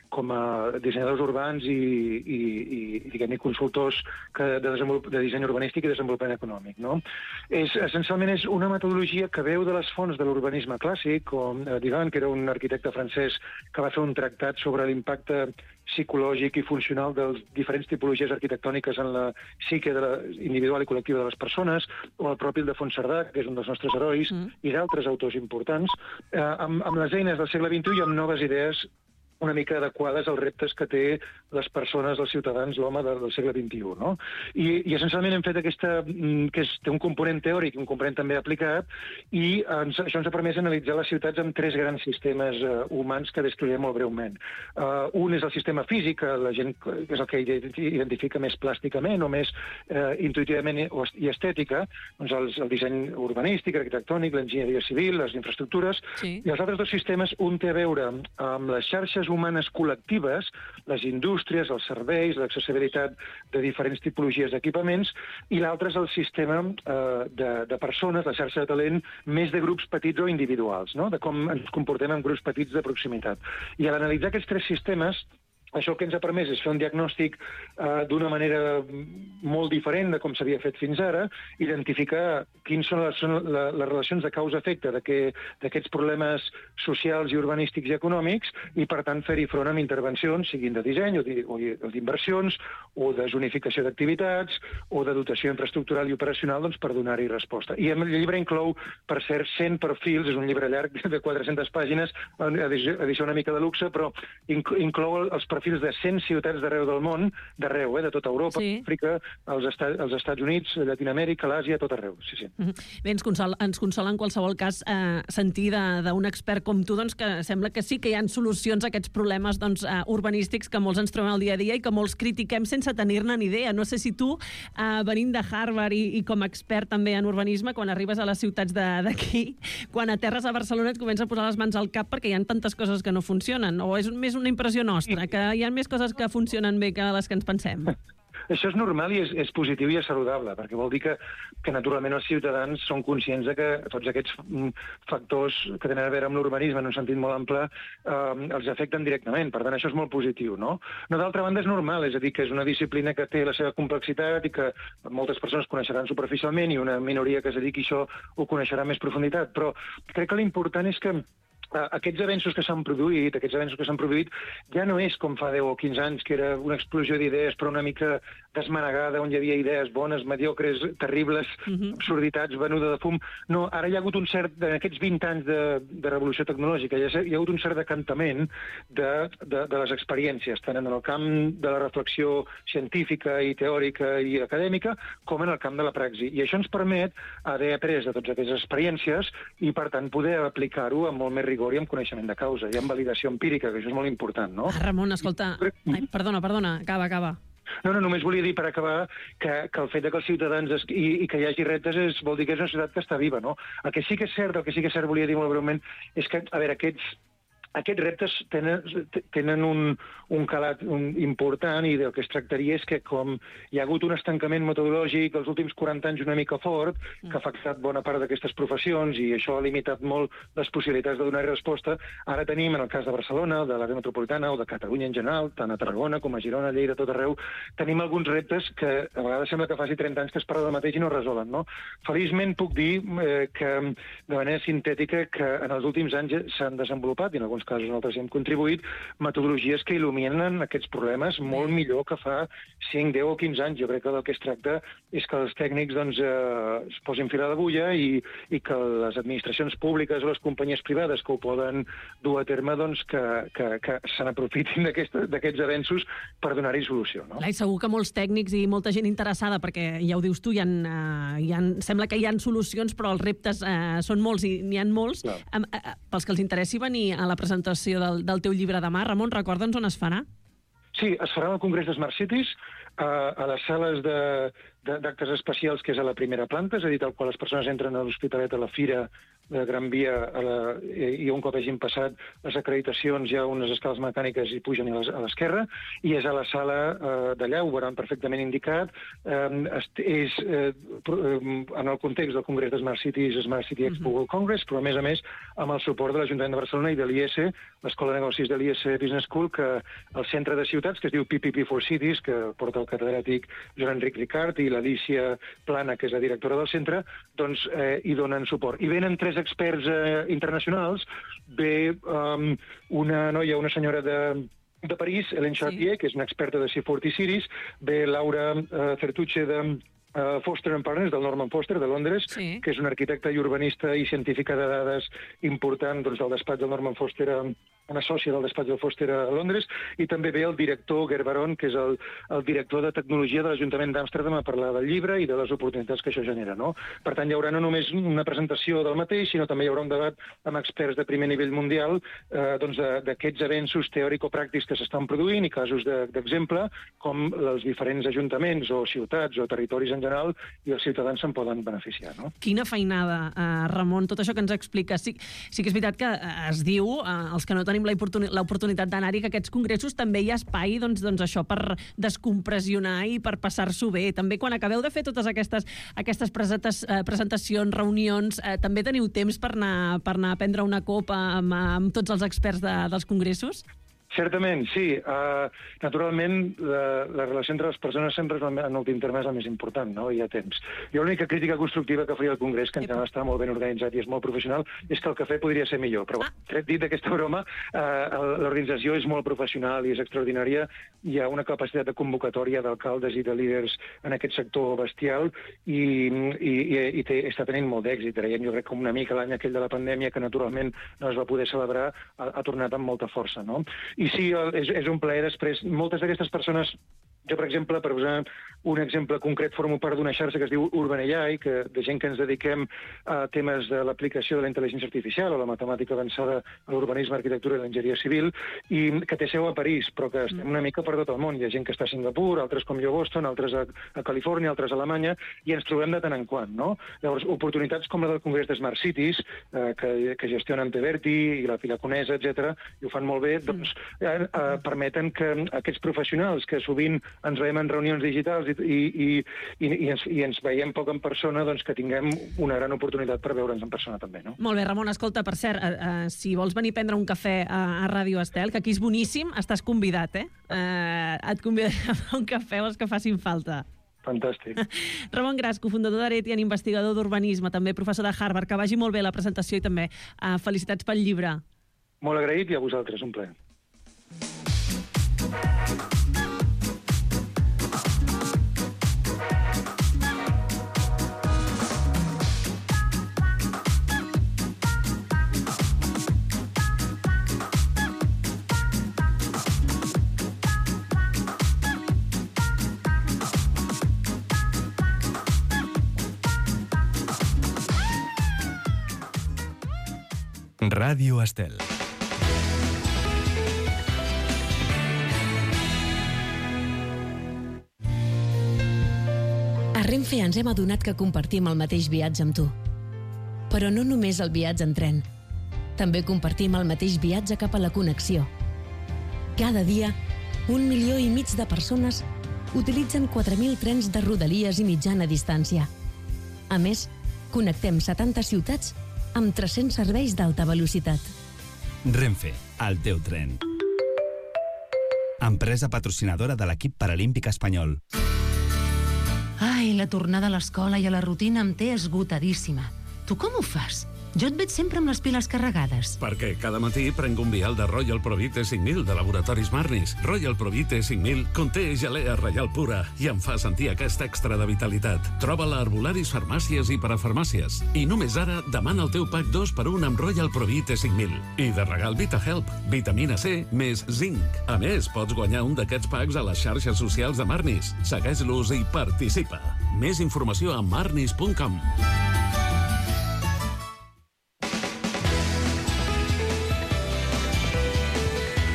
com a dissenyadors urbans i, i, i, i diguem-ne, consultors que de, desenvolup... de disseny urbanístic i desenvolupament econòmic. No? És, essencialment és una metodologia que veu de les fonts de l'urbanisme clàssic, com eh, Divan, que era un arquitecte francès que va fer un tractat sobre l'impacte psicològic i funcional de les diferents tipologies arquitectòniques en la psique de la, individual i col·lectiva de les persones, o el propi Ildefons Cerdà, que és un dels nostres herois, mm. i d'altres autors importants, eh, amb, amb les eines del segle vint-i-u i amb noves idees una mica adequades als reptes que té les persones, els ciutadans, l'home del, del segle vint-i-u. No? I, I essencialment hem fet aquesta, que és, té un component teòric i un component també aplicat, i ens, això ens ha permès analitzar les ciutats amb tres grans sistemes uh, humans que descriuré molt breument. Uh, un és el sistema físic, la gent que és el que identifica més plàsticament o més uh, intuïtivament i estètica, doncs el, el disseny urbanístic, arquitectònic, l'enginyeria civil, les infraestructures, sí. I els altres dos sistemes, un té a veure amb les xarxes humanes col·lectives, les indústries, els serveis, l'accessibilitat de diferents tipologies d'equipaments, i l'altre és el sistema eh, de, de persones, la xarxa de talent, més de grups petits o individuals, no? De com ens comportem en grups petits de proximitat. I a l'analitzar aquests tres sistemes, això que ens ha permès és fer un diagnòstic eh, d'una manera molt diferent de com s'havia fet fins ara, identificar quines són les, són la, les relacions de causa-efecte d'aquests problemes socials i urbanístics i econòmics, i per tant fer-hi front amb intervencions, siguin de disseny o d'inversions, o de zonificació d'activitats, o de dotació infraestructural i operacional, doncs, per donar-hi resposta. I el llibre inclou, per cert, cent perfils, és un llibre llarg de quatre-centes pàgines, edició, edició una mica de luxe, però inclou els perfils perfils de cent ciutats d'arreu del món, d'arreu, eh, de tota Europa, sí. Àfrica, els, Estat, els Estats Units, Llatinoamèrica, l'Àsia, tot arreu. Sí, sí. Mm-hmm. Bé, ens consola, ens consola en qualsevol cas eh, sentir d'un expert com tu, doncs, que sembla que sí que hi ha solucions a aquests problemes, doncs, eh, urbanístics que molts ens trobem al dia a dia i que molts critiquem sense tenir-ne ni idea. No sé si tu, eh, venint de Harvard i, i com a expert també en urbanisme, quan arribes a les ciutats d'aquí, quan aterres a Barcelona et comença a posar les mans al cap perquè hi ha tantes coses que no funcionen, o és més una impressió nostra, que hi ha més coses que funcionen bé que les que ens pensem? Això és normal i és, és positiu i és saludable, perquè vol dir que, que naturalment els ciutadans són conscients de que tots aquests factors que tenen a veure amb l'urbanisme en un sentit molt ample eh, els afecten directament. Per tant, això és molt positiu, no? No, d'altra banda, és normal, és a dir, que és una disciplina que té la seva complexitat i que moltes persones coneixeran superficialment i una minoria que es dediqui a això ho coneixerà amb més profunditat. Però crec que l'important és que aquests avenços que s'han produït, aquests avenços que s'han produït, ja no és com fa deu o quinze anys, que era una explosió d'idees, però una mica desmanegada, on hi havia idees bones, mediocres, terribles, uh-huh. absurditats, venuda de fum. No, ara hi ha hagut un cert, en aquests vint anys de, de revolució tecnològica, hi ha, hi ha hagut un cert decantament de, de, de les experiències, tant en el camp de la reflexió científica i teòrica i acadèmica, com en el camp de la praxi. I això ens permet haver après de totes aquestes experiències i, per tant, poder aplicar-ho amb molt més rigor i amb coneixement de causa, i amb validació empírica, que això és molt important, no? Ah, Ramon, escolta... Ai, perdona, perdona, acaba, acaba. No, no, només volia dir, per acabar, que, que el fet de que els ciutadans es, i, i que hi hagi reptes és, vol dir que és una societat que està viva, no? El que sí que és cert, el que sí que és cert, volia dir molt breument, és que, a veure, aquests... Aquests reptes tenen, tenen un, un calat un, important, i del que es tractaria és que, com hi ha hagut un estancament metodològic els últims quaranta anys una mica fort, que ha afectat bona part d'aquestes professions i això ha limitat molt les possibilitats de donar resposta, ara tenim, en el cas de Barcelona, de l'àrea metropolitana o de Catalunya en general, tant a Tarragona com a Girona, Lleida, tot arreu, tenim alguns reptes que a vegades sembla que faci trenta anys que es parla del mateix i no es resolen, no? Feliçment puc dir eh, que, de manera sintètica, que en els últims anys s'han desenvolupat, i en alguns casos nosaltres hem contribuït, metodologies que il·luminen aquests problemes molt millor que fa cinc, deu o quinze anys. Jo crec que del que es tracta és que els tècnics doncs, eh, es posin fil a l'agulla i, i que les administracions públiques o les companyies privades que ho poden dur a terme doncs, que, que, que se n'aprofitin d'aquests avenços per donar-hi solució. No? Clar, segur que molts tècnics i molta gent interessada, perquè ja ho dius tu, hi ha, uh, hi ha, sembla que hi ha solucions, però els reptes uh, són molts i n'hi ha molts. Um, uh, pels que els interessi venir a la presentació Del, del teu llibre demà, Ramon, recorda'ns on es farà? Sí, es farà al Congrés de Smart Cities, a, a les sales de, d'actes especials, que és a la primera planta, és a dir, tal qual les persones entren a l'Hospitalet, a la Fira de Gran Via, a la, i un cop hagin passat les acreditacions hi ha unes escales mecàniques i pugen a l'esquerra, i és a la sala eh, d'allà, ho veuran perfectament indicat, eh, és eh, en el context del Congrés de Smart Cities, Smart City Expo World Congress, però a més a més amb el suport de l'Ajuntament de Barcelona i de l'I E S E, l'Escola de Negocis de l'I E S E Business School, que el centre de ciutats, que es diu P P P for Cities, que porta el catedràtic Joan Enric Ricard i l'Alicia Plana, que és la directora del centre, doncs eh, hi donen suport. I venen tres experts eh, internacionals, ve um, una noia, una senyora de, de París, Hélène Chartier, sí, que és una experta de C quaranta Cities, ve Laura uh, Certuche de uh, Foster and Partners, del Norman Foster, de Londres, sí, que és una arquitecta i urbanista i científica de dades important doncs, del despatx del Norman Foster a una sòcia del despatx del Foster a Londres, i també ve el director Gerbaron, que és el, el director de tecnologia de l'Ajuntament d'Amsterdam, a parlar del llibre i de les oportunitats que això genera. No? Per tant, hi haurà no només una presentació del mateix, sinó també hi haurà un debat amb experts de primer nivell mundial eh, doncs d'aquests avenços teòrico-pràctics que s'estan produint i casos d'exemple, de, com els diferents ajuntaments o ciutats o territoris en general i els ciutadans se'n poden beneficiar. No? Quina feinada, eh, Ramon, tot això que ens expliques. Sí, sí que és veritat que es diu, eh, els que no tenim l'oportunitat d'anar-hi, que aquests congressos també hi ha espai doncs, doncs això per descompressionar i per passar-s'ho bé. També quan acabeu de fer totes aquestes, aquestes presentacions, reunions, eh, també teniu temps per anar, per anar a prendre una copa amb, amb tots els experts de, dels congressos? Certament, sí. Uh, naturalment, la, la relació entre les persones sempre és en últim terme és el més important, no? Hi ha temps. Jo l'única crítica constructiva que faria el Congrés, que en general està molt ben organitzat i és molt professional, és que el cafè podria ser millor. Però, ah. dit d'aquesta broma, uh, l'organització és molt professional i és extraordinària. Hi ha una capacitat de convocatòria d'alcaldes i de líders en aquest sector bestial i, i, i, i té, està tenint molt d'èxit. Jo crec que una mica l'any aquell de la pandèmia, que naturalment no es va poder celebrar, ha, ha tornat amb molta força, no? I sí, és, és un plaer després. Moltes d'aquestes persones, jo, per exemple, per posar un exemple concret, formo part d'una xarxa que es diu Urban A I, que, de gent que ens dediquem a temes de l'aplicació de la intel·ligència artificial o la matemàtica avançada a l'urbanisme, arquitectura i l'enginyeria civil, i que té seu a París, però que estem una mica per tot el món. Hi ha gent que està a Singapur, altres com jo a Boston, altres a, a Califòrnia, altres a Alemanya, i ens trobem de tant en quant, no? Llavors, oportunitats com la del Congrés de Smart Cities, eh, que, que gestionen Teverti i la Pilar Conesa, etcètera, i ho fan molt bé, doncs eh, eh, permeten que aquests professionals que sovint ens veiem en reunions digitals i, i, i, i, ens, i ens veiem poc en persona, doncs que tinguem una gran oportanitat per veure'ns en persona també, no? Molt bé, Ramon, escolta, per cert, eh, eh, si vols venir a prendre un cafè a, a Ràdio Estel, que aquí és boníssim, estàs convidat, eh? eh et convidaré a un cafè els que facin falta. Fantàstic. Ramon Gras, cofundador d'Aretian, investigador d'urbanisme, també professor de Harvard, que vagi molt bé la presentació i també eh, felicitats pel llibre. Molt agraït i a vosaltres, un plaer. Ràdio Estel. A Renfe ens hem adonat que compartim el mateix viatge amb tu. Però no només el viatge en tren. També compartim el mateix viatge cap a la connexió. Cada dia, un milió i mig de persones utilitzen quatre mil trens de rodalies i mitjana distància. A més, connectem setanta ciutats amb tres-cents serveis d'alta velocitat. Renfe, el teu tren. Empresa patrocinadora de l'equip paralímpic espanyol. Ai, la tornada a l'escola i a la rutina em té esgotadíssima. Tu com ho fas? Jo et veig sempre amb les piles carregades. Perquè cada matí prenc un vial de Royal Provit T cinc mil de Laboratoris Marnis. Royal Provit T cinc mil conté gelea reial pura i em fa sentir aquest extra de vitalitat. Troba-la a herbolaris, farmàcies i parafarmàcies. I només ara demana el teu pack dos per un amb Royal Provit T cinc mil. I de regal VitaHelp, vitamina C més zinc. A més, pots guanyar un d'aquests packs a les xarxes socials de Marnis. Segueix-los i participa. Més informació a marnis punt com.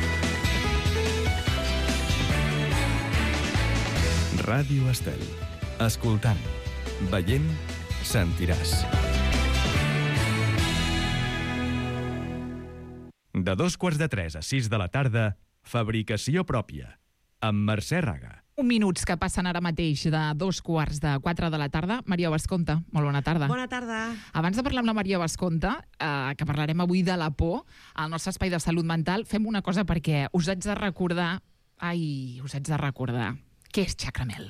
Ràdio Estel. Escoltant, veient, sentiràs. De dos quarts de tres a sis de la tarda, Fabricació pròpia, amb Mercè Raga. Un minuts que passen ara mateix de dos quarts de quatre de la tarda. Maria Basconta, molt bona tarda. Bona tarda. Abans de parlar amb la Maria Basconta, eh, que parlarem avui de la por, al nostre espai de salut mental, fem una cosa perquè us haig de recordar... Ai, us haig de recordar. Què és Chacramel?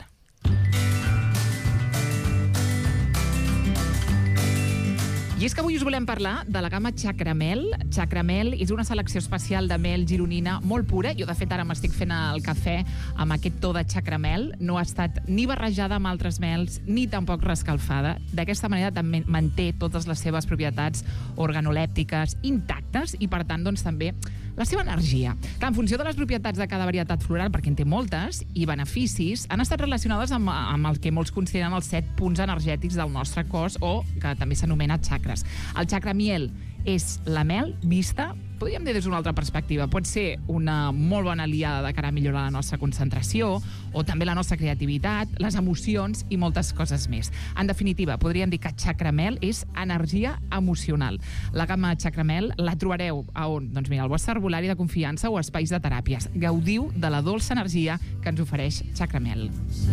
I és que avui us volem parlar de la gamma Chacramel. Chacramel és una selecció especial de mel gironina molt pura. Jo, de fet, ara m'estic fent el cafè amb aquest to de Chacramel. No ha estat ni barrejada amb altres mels, ni tampoc reescalfada. D'aquesta manera també manté totes les seves propietats organolèptiques intactes i, per tant, doncs, també la seva energia. Que en funció de les propietats de cada varietat floral, perquè en té moltes, i beneficis, han estat relacionades amb, amb el que molts consideren els set punts energètics del nostre cos, o que també s'anomena chakras. El Chakramiel és la mel vista, podríem dir des d'una altra perspectiva. Pot ser una molt bona aliada de cara a millorar la nostra concentració, o també la nostra creativitat, les emocions i moltes coses més. En definitiva, podríem dir que Chacramel és energia emocional. La gamma Chacramel la trobareu a on? Doncs mira, al vostre herbolari de confiança o espais de teràpies. Gaudiu de la dolça energia que ens ofereix Chacramel.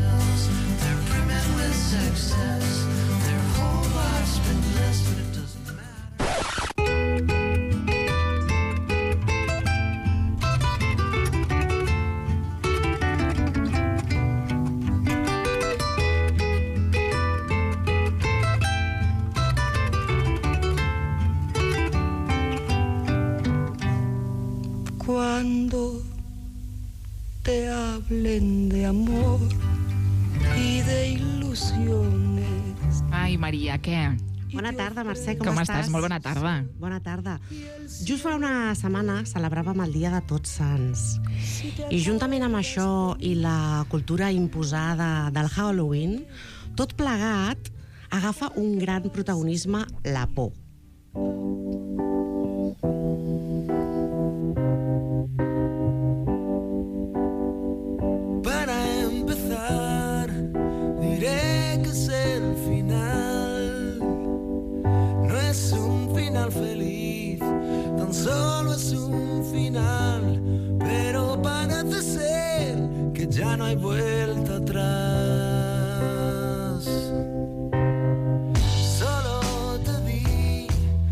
Cuando te hablen de amor y de ilusiones. Ai, Maria, què? Bona tarda, Mercè, com, com estàs? estàs? Molt bona tarda. Bona tarda. Just fa una setmana celebràvem el Dia de Tots Sants. I juntament amb això i la cultura imposada del Halloween, tot plegat agafa un gran protagonisme, la por. Para empezar, diré que es el final. No es un final feliz, tan solo es un final. Pero parece ser que ya no hay vuelta atrás. Solo te vi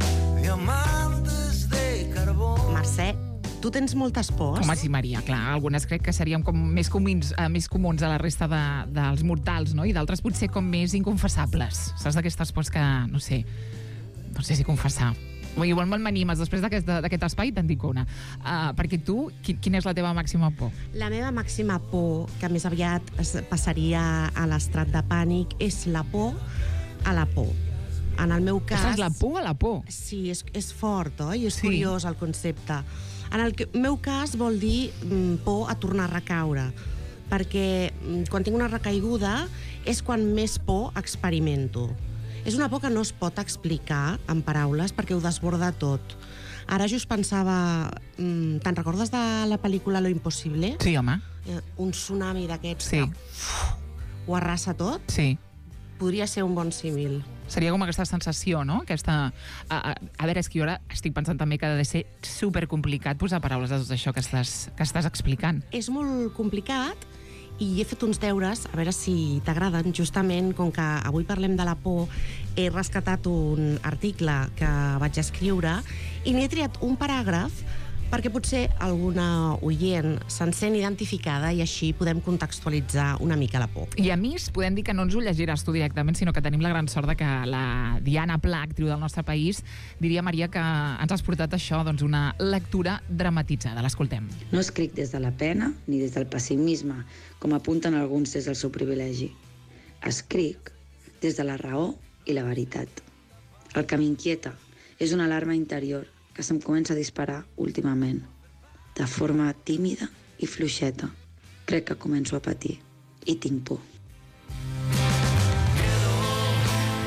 diamantes de carbón. Mercè, tu tens moltes pors? Home, sí, Maria, clar. Algunes crec que serien com més comuns, eh, més comuns a la resta de, dels mortals, no? I d'altres potser com més inconfessables. Saps d'aquestes pors que, no sé, no sé si confessar. O igual me'n m'animes després d'aquest espai, te'n dic una. Uh, perquè tu, qui, quina és la teva màxima por? La meva màxima por, que més aviat es passaria a l'estrat de pànic, és la por a la por. En el meu cas... Ostres, la por a la por. Sí, és, és fort, oi? És sí. Curiós el concepte. En el que, meu cas vol dir mm, por a tornar a recaure, perquè mm, quan tinc una recaiguda és quan més por experimento. És una por que no es pot explicar en paraules perquè ho desborda tot. Ara just pensava... Mm, te'n recordes de la pel·lícula Lo Impossible? Sí, home. Eh, un tsunami d'aquests sí. que uf, ho arrasa tot? Sí. Podria ser un bon símil. Seria com aquesta sensació, no? Aquesta... A, a, a veure, és que jo ara estic pensant també que ha de ser supercomplicat posar paraules de tot això que estàs, que estàs explicant. És molt complicat i he fet uns deures, a veure si t'agraden. Justament, com que avui parlem de la por, he rescatat un article que vaig escriure i n'he triat un paràgraf perquè potser alguna oient se'n sent identificada i així podem contextualitzar una mica la por. I a més, podem dir que no ens ho llegiràs tu directament, sinó que tenim la gran sort de que la Diana Pla, actriu del nostre país, diria, Maria, que ens has portat això, doncs, una lectura dramatitzada. L'escoltem. No escric des de la pena ni des del pessimisme, com apunten alguns des del seu privilegi. Escric des de la raó i la veritat. El que m'inquieta és una alarma interior que se'm comença a disparar últimament, de forma tímida i fluixeta. Crec que començo a patir i tinc por.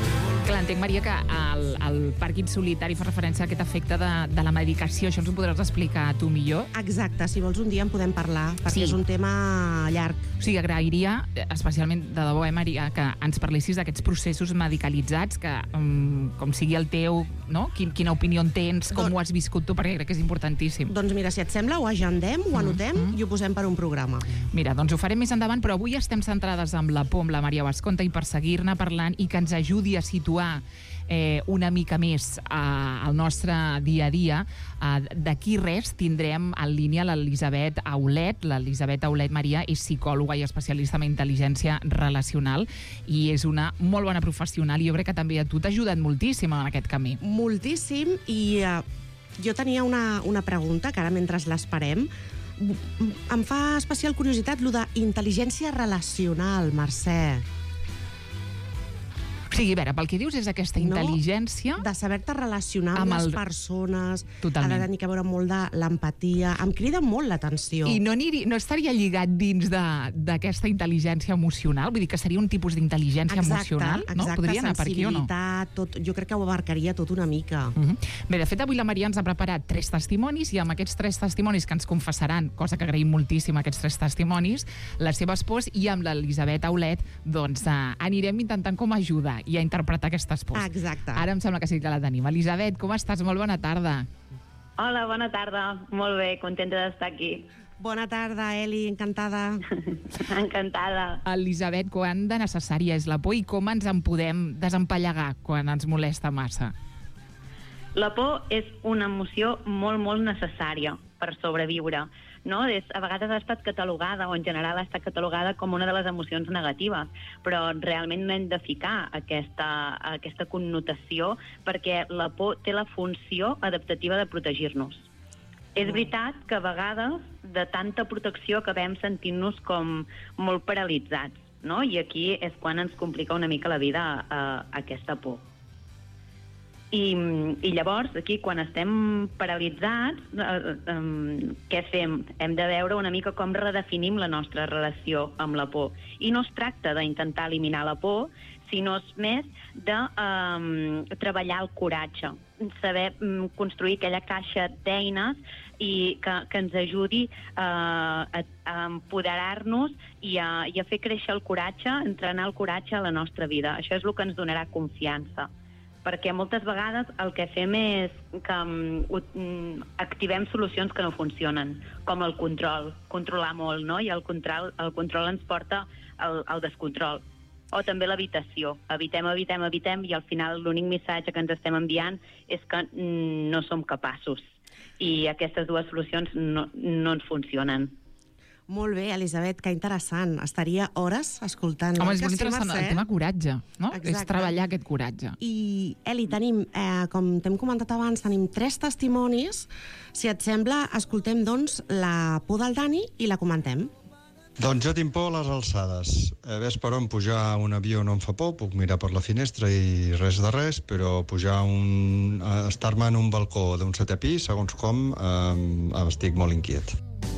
Clar, entenc, Maria, que el, el pàrquing solitari fa referència a aquest efecte de, de la medicació. Això ens ho podràs explicar tu millor? Exacte, si vols un dia en podem parlar, perquè Sí. és un tema llarg. O sigui, agrairia, especialment de debò, eh, Maria, que ens parlessis d'aquests processos medicalitzats, que um, com sigui el teu, no? Quin, quina opinió en tens, com ho has viscut tu, perquè crec que és importantíssim. Doncs mira, si et sembla, ho agendem, ho anotem mm -hmm. i ho posem per un programa. Mira, doncs ho farem més endavant, però avui estem centrades amb la por, amb la Maria Basconta, i per seguir-ne parlant i que ens ajudi a situar eh, una mica més eh, el nostre dia a dia, eh, d'aquí res tindrem en línia l'Elisabet Aulet. L'Elisabet Aulet, Maria, és psicòloga i especialista en intel·ligència relacional i és una molt bona professional i jo crec que també a tu t'ha ajudat moltíssim en aquest camí. Moltíssim, i eh, jo tenia una, una pregunta que ara mentre l'esperem em fa especial curiositat lo d'intel·ligència relacional, Mercè. O sigui, a veure, pel que dius és aquesta intel·ligència... No, de saber-te relacionar amb, amb les el... persones, Totalment. ha de tenir que veure molt de l'empatia. Em crida molt l'atenció. I no, aniria, no estaria lligat dins d'aquesta intel·ligència emocional? Vull dir que seria un tipus d'intel·ligència emocional? Exacte, No? Podria anar per aquí o no? sensibilitat, tot, jo crec que ho abarcaria tot una mica. Uh -huh. Bé, de fet, avui la Maria ens ha preparat tres testimonis i amb aquests tres testimonis que ens confessaran, cosa que agraïm moltíssim, aquests tres testimonis, les seves pors, i amb l'Elisabet Aulet, doncs eh, anirem intentant com ajudar i a interpretar aquestes pors. Exacte. Ara em sembla que sí que la tenim. Elisabet, com estàs? Molt bona tarda. Hola, bona tarda. Molt bé, contenta d'estar aquí. Bona tarda, Eli, encantada. Encantada. Elisabet, quan de necessària és la por i com ens en podem desempallegar quan ens molesta massa? La por és una emoció molt, molt necessària per sobreviure. No? És, a vegades ha estat catalogada, o en general ha estat catalogada com una de les emocions negatives, però realment no hem de ficar aquesta, aquesta connotació perquè la por té la funció adaptativa de protegir-nos. És veritat que a vegades de tanta protecció acabem sentint-nos com molt paralitzats, no? I aquí és quan ens complica una mica la vida eh, aquesta por. I, I llavors, aquí, quan estem paralitzats, eh, eh, què fem? Hem de veure una mica com redefinim la nostra relació amb la por. I no es tracta d'intentar eliminar la por, sinó és més de eh, treballar el coratge, saber eh, construir aquella caixa d'eines i que, que ens ajudi eh, a, a empoderar-nos i a, i a fer créixer el coratge, entrenar el coratge a la nostra vida. Això és el que ens donarà confiança. Perquè moltes vegades el que fem és que um, activem solucions que no funcionen, com el control, controlar molt, no? I el control, el control ens porta al, al descontrol. O també l'evitació. Evitem, evitem, evitem, i al final l'únic missatge que ens estem enviant és que mm, no som capaços. I aquestes dues solucions no, no ens funcionen. Molt bé, Elisabet, que interessant. Estaria hores escoltant. Home, és molt interessant el tema coratge, no? Exacte. És treballar aquest coratge. I, Eli, tenim, eh, com t'hem comentat abans, tenim tres testimonis. Si et sembla, escoltem, doncs, la por del Dani i la comentem. Doncs jo tinc por a les alçades. A ves per on pujar un avió no em fa por, puc mirar per la finestra i res de res, però pujar un... estar-me en un balcó d'un setè pis, segons com, eh, estic molt inquiet.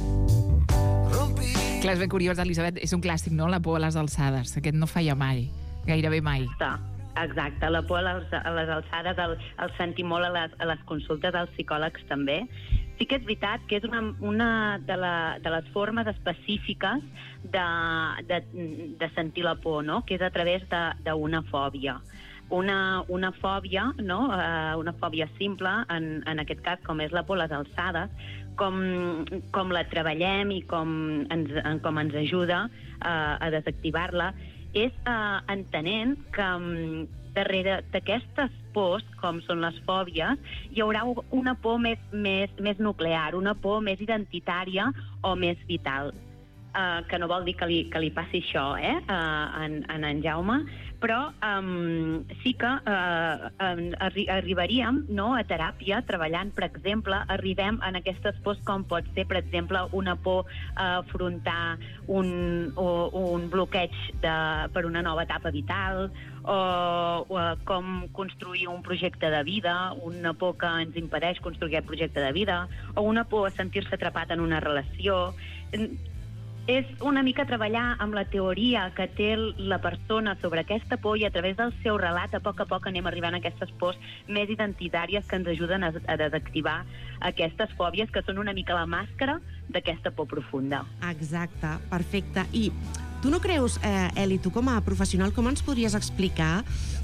Clar, és ben curiós, Elisabet, és un clàssic, no?, la por a les alçades. Aquest no falla mai, gairebé mai. Exacte, la por a les, a les alçades el, el sentim molt a les, a les consultes dels psicòlegs també. Sí que és veritat que és una, una de, la, de les formes específiques de, de, de sentir la por, no?, que és a través d'una fòbia. Una, una fòbia, no?, uh, una fòbia simple, en, en aquest cas, com és la por a les alçades, com, com la treballem i com ens, com ens ajuda uh, a desactivar-la, és uh, entenent que um, darrere d'aquestes pors, com són les fòbies, hi haurà una por més, més, més nuclear, una por més identitària o més vital. Uh, que no vol dir que li, que li passi això, eh, uh, en, en en Jaume, però um, sí que uh, arri arribaríem, no, a teràpia, treballant, per exemple, arribem en aquestes pors com pot ser, per exemple, una por a afrontar un, o, un bloqueig de, per una nova etapa vital, o, o com construir un projecte de vida, una por que ens impedeix construir aquest projecte de vida, o una por a sentir-se atrapat en una relació. és una mica treballar amb la teoria que té la persona sobre aquesta por i a través del seu relat a poc a poc anem arribant a aquestes pors més identitàries que ens ajuden a, a desactivar aquestes fòbies que són una mica la màscara d'aquesta por profunda. Exacte, perfecte. I tu no creus, eh, Eli, tu com a professional, com ens podries explicar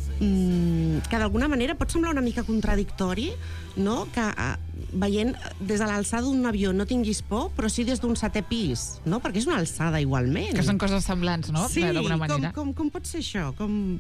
mmm, que d'alguna manera pot semblar una mica contradictori, no?, que eh, veient des de l'alçada d'un avió no tinguis por, però sí des d'un setè pis, no?, perquè és una alçada igualment. Que són coses semblants, no?, sí, d'alguna manera. Com, com, com pot ser això? Com...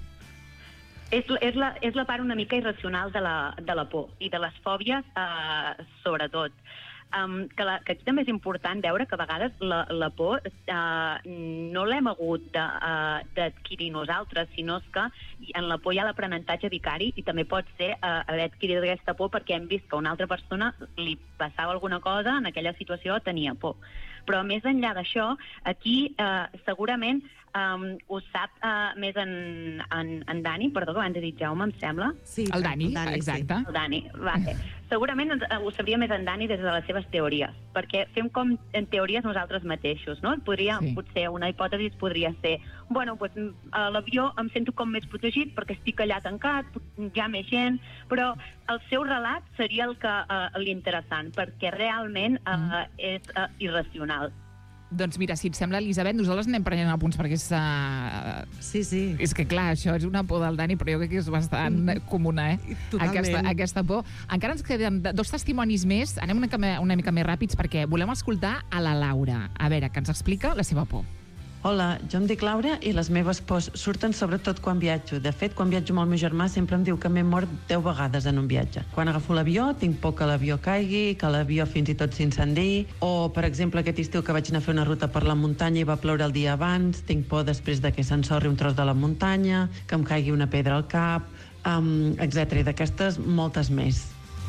És, és, la, és la part una mica irracional de la, de la por i de les fòbies, eh, sobretot. Um, que, la, que aquí també és important veure que a vegades la, la por uh, no l'hem hagut d'adquirir uh, nosaltres, sinó que en la por hi ha l'aprenentatge vicari i també pot ser uh, haver adquirit aquesta por perquè hem vist que a una altra persona li passava alguna cosa, en aquella situació tenia por. Però més enllà d'això, aquí uh, segurament um, ho sap uh, més en, en, en Dani, perdó, que abans he dit Jaume, em sembla. Sí, el Dani, el Dani exacte. Sí. El Dani, vale. Segurament ho sabria més en Dani des de les seves teories, perquè fem com en teories nosaltres mateixos, no? Podria, sí. Potser una hipòtesi podria ser, bueno, pues, a l'avió em sento com més protegit perquè estic allà tancat, hi ha més gent, però el seu relat seria el que uh, l'interessant, perquè realment uh, mm. és uh, irracional. Doncs mira, si et sembla, Elisabet, nosaltres anem prenent apunts perquè és... Uh... Sí, sí. És que, clar, això és una por del Dani, però jo crec que és bastant mm. comuna, eh? Totalment. Aquesta, aquesta por. Encara ens queden dos testimonis més. Anem una, una mica més ràpids perquè volem escoltar a la Laura. A veure, que ens explica la seva por. Hola, jo em dic Laura i les meves pors surten sobretot quan viatjo. De fet, quan viatjo amb el meu germà sempre em diu que m'he mort deu vegades en un viatge. Quan agafo l'avió tinc por que l'avió caigui, que l'avió fins i tot s'incendi, o, per exemple, aquest estiu que vaig anar a fer una ruta per la muntanya i va ploure el dia abans, tinc por després de que s'ensorri un tros de la muntanya, que em caigui una pedra al cap, um, etcètera. I d'aquestes, moltes més.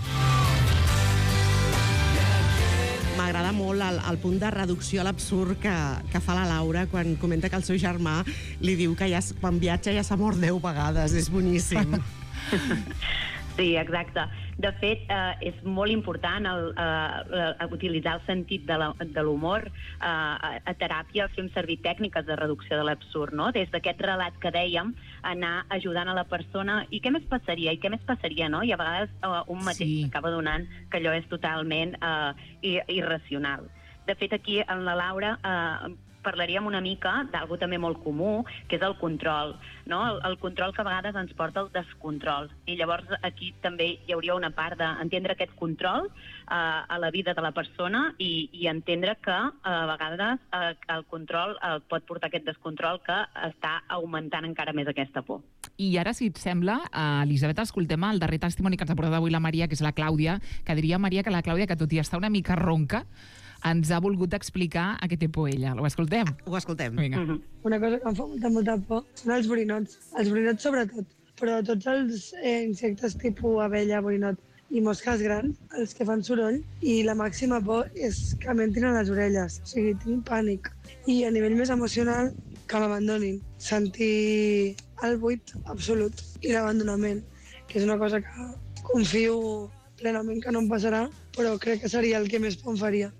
M'agrada molt el, el punt de reducció a l'absurd que, que fa la Laura quan comenta que el seu germà li diu que ja, quan viatja ja s'ha mort deu vegades. És boníssim. Sí, exacte. De fet, eh, és molt important el, eh, utilitzar el sentit de l'humor. Eh, a, a teràpia fem servir tècniques de reducció de l'absurd, no? Des d'aquest relat que dèiem, anar ajudant a la persona. I què més passaria? I què més passaria, no? I a vegades eh, un mateix sí. acaba donant que allò és totalment eh, irracional. De fet, aquí en la Laura... Eh, parlaríem una mica d'algú també molt comú, que és el control, no? El, el control que a vegades ens porta al descontrol. I llavors aquí també hi hauria una part d'entendre aquest control eh, a la vida de la persona i, i entendre que eh, a vegades eh, el control eh, pot portar aquest descontrol que està augmentant encara més aquesta por. I ara, si et sembla, uh, Elisabet, escoltem el darrer testimoni que ens ha portat avui la Maria, que és la Clàudia, que diria, Maria, que la Clàudia, que tot i estar una mica ronca, ens ha volgut explicar a què té por ella. Ho escoltem? Ho escoltem. Vinga. Mm-hmm. Una cosa que em fa molta, molta por són els borinots. Els borinots sobretot, però tots els eh, insectes tipus abella, borinot i mosques grans, els que fan soroll, i la màxima por és que m'entrin a les orelles. O sigui, tinc pànic. I a nivell més emocional, que m'abandonin. Sentir el buit absolut i l'abandonament, que és una cosa que confio plenament que no em passarà, però crec que seria el que més por em faria.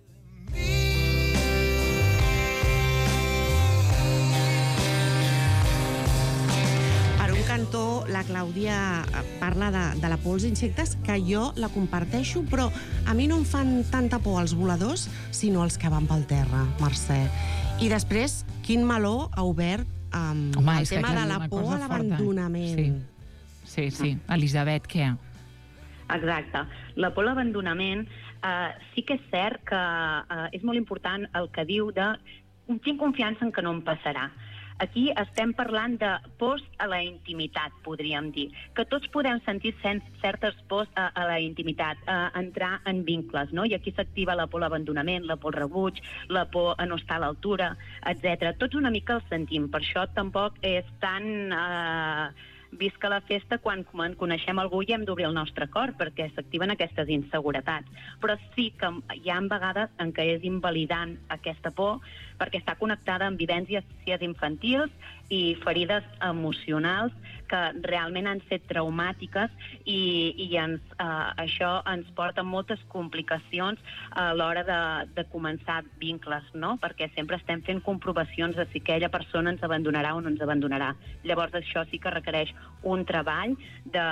Cantó, la Clàudia parla de, de la por als insectes, que jo la comparteixo, però a mi no em fan tanta por els voladors, sinó els que van pel terra, Mercè. I després, quin meló ha obert um, Home, el tema de la por a l'abandonament. Sí, sí, sí. Elisabet, què? Exacte. La por a l'abandonament eh, sí que és cert que eh, és molt important el que diu de tinc confiança en que no em passarà. Aquí estem parlant de pors a la intimitat, podríem dir. Que tots podem sentir certes pors a, a la intimitat, a entrar en vincles, no? I aquí s'activa la por a l'abandonament, la por al rebuig, la por a no estar a l'altura, etcètera. Tots una mica el sentim, per això tampoc és tan... Eh, visca la festa quan coneixem algú i hem d'obrir el nostre cor, perquè s'activen aquestes inseguretats. Però sí que hi ha vegades en què és invalidant aquesta por, perquè està connectada amb vivències infantils i ferides emocionals que realment han set traumàtiques i, i ens, eh, això ens porta moltes complicacions a l'hora de, de començar vincles, no? Perquè sempre estem fent comprovacions de si aquella persona ens abandonarà o no ens abandonarà. Llavors això sí que requereix un treball de,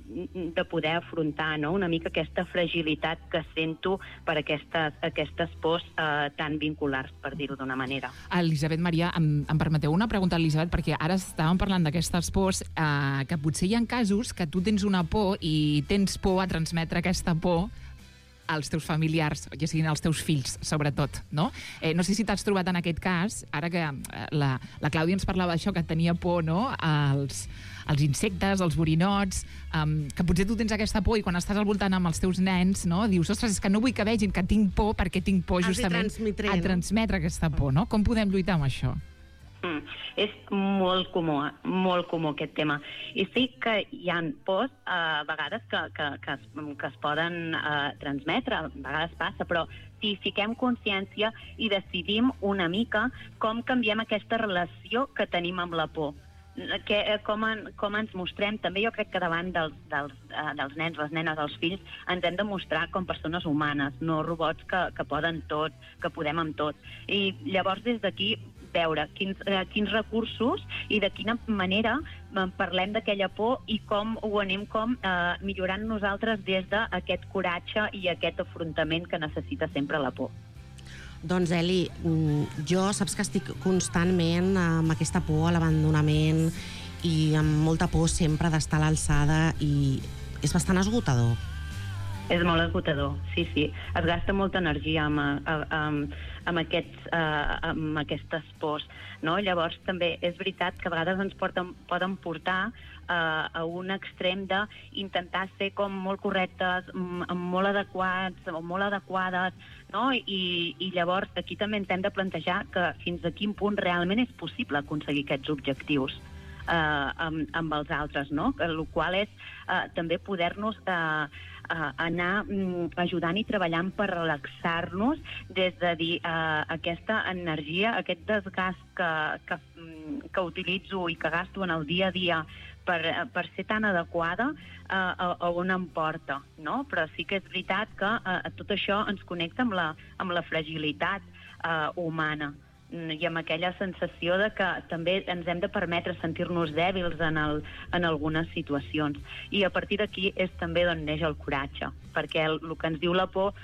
de poder afrontar, no? Una mica aquesta fragilitat que sento per aquestes, aquestes pors eh, tan vinculars, per dir-ho d'una manera. Elisabet, Maria, em, em permeteu una pregunta, Elisabet, perquè ara estàvem parlant d'aquestes pors, eh, que potser hi ha casos que tu tens una por i tens por a transmetre aquesta por als teus familiars, ja siguin els teus fills, sobretot, no? Eh, no sé si t'has trobat en aquest cas, ara que eh, la, la Clàudia ens parlava d'això, que tenia por, no?, als, als insectes, als borinots, um, que potser tu tens aquesta por i quan estàs al voltant amb els teus nens, no?, dius, ostres, és que no vull que vegin que tinc por perquè tinc por justament a transmetre aquesta por, no? Com podem lluitar amb això? Mm. És molt comú, molt comú aquest tema. I sí que hi ha pors eh, a vegades que, que, que, es, que es poden eh, transmetre, a vegades passa, però si fiquem consciència i decidim una mica com canviem aquesta relació que tenim amb la por, que, com, en, com ens mostrem, també jo crec que davant dels, dels, uh, dels nens, les nenes, els fills, ens hem de mostrar com persones humanes, no robots que, que poden tot, que podem amb tot. I llavors des d'aquí veure quins, eh, quins recursos i de quina manera eh, parlem d'aquella por i com ho anem com eh, millorant nosaltres des d'aquest coratge i aquest afrontament que necessita sempre la por. Doncs, Eli, jo saps que estic constantment amb aquesta por a l'abandonament i amb molta por sempre d'estar a l'alçada i és bastant esgotador. És molt esgotador, sí, sí. Es gasta molta energia amb, amb, amb, aquests, amb aquestes pors, no? Llavors, també és veritat que a vegades ens porten, poden portar uh, a un extrem d'intentar ser com molt correctes, molt adequats o molt adequades, no? I, i llavors aquí també ens hem de plantejar que fins a quin punt realment és possible aconseguir aquests objectius uh, amb, amb els altres, no? El qual és uh, també poder-nos uh, uh, anar um, ajudant i treballant per relaxar-nos des de dir uh, aquesta energia, aquest desgast que, que, que utilitzo i que gasto en el dia a dia per, per ser tan adequada uh, a, a on em porta, no? Però sí que és veritat que uh, tot això ens connecta amb la, amb la fragilitat uh, humana i amb aquella sensació de que també ens hem de permetre sentir-nos dèbils en, el, en algunes situacions. I a partir d'aquí és també d'on neix el coratge, perquè el, el que ens diu la por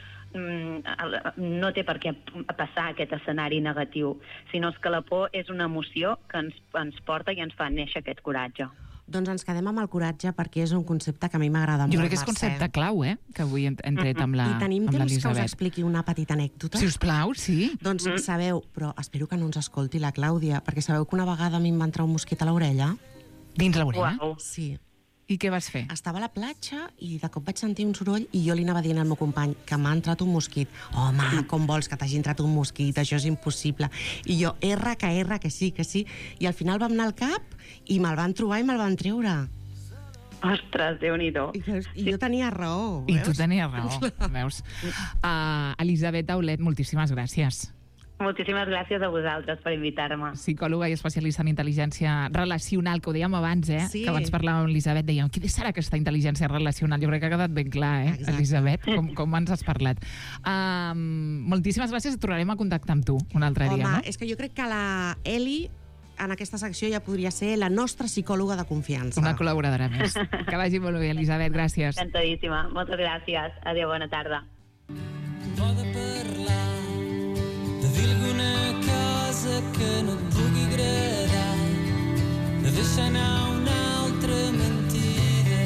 no té per què passar aquest escenari negatiu, sinó que la por és una emoció que ens, ens porta i ens fa néixer aquest coratge. Doncs ens quedem amb el coratge perquè és un concepte que a mi m'agrada molt, Jo crec que és concepte clau, eh?, que avui hem tret amb la I tenim amb temps que us expliqui una petita anècdota? Si us plau, sí. Doncs mm. sabeu, però espero que no ens escolti la Clàudia, perquè sabeu que una vegada a mi em va entrar un mosquit a l'orella? Dins l'orella? Wow. Sí. I què vas fer? Estava a la platja i de cop vaig sentir un soroll i jo li anava dient al meu company que m'ha entrat un mosquit. Home, com vols que t'hagi entrat un mosquit? Això és impossible. I jo, erra, que erra, que sí, que sí. I al final vam anar al cap i me'l van trobar i me'l van treure. Ostres, Déu-n'hi-do. I, I jo tenia raó, I veus? tu tenies raó, veus? Uh, Elisabet Aulet, moltíssimes gràcies. Moltíssimes gràcies a vosaltres per invitar-me. Psicòloga i especialista en intel·ligència relacional, que ho dèiem abans, eh? Sí. Que abans parlàvem amb Elisabet, dèiem, què serà aquesta intel·ligència relacional? Jo crec que ha quedat ben clar, eh, Exacte. Elisabet, com, com ens has parlat. Um, moltíssimes gràcies, tornarem a contactar amb tu un altre Home, dia, no? és que jo crec que la Eli en aquesta secció ja podria ser la nostra psicòloga de confiança. Una col·laboradora més. Que vagi molt bé, Elisabet, gràcies. Encantadíssima. Moltes gràcies. Adéu, bona tarda. Poda parlar de dir alguna cosa que no et pugui agradar, de deixar anar una altra mentida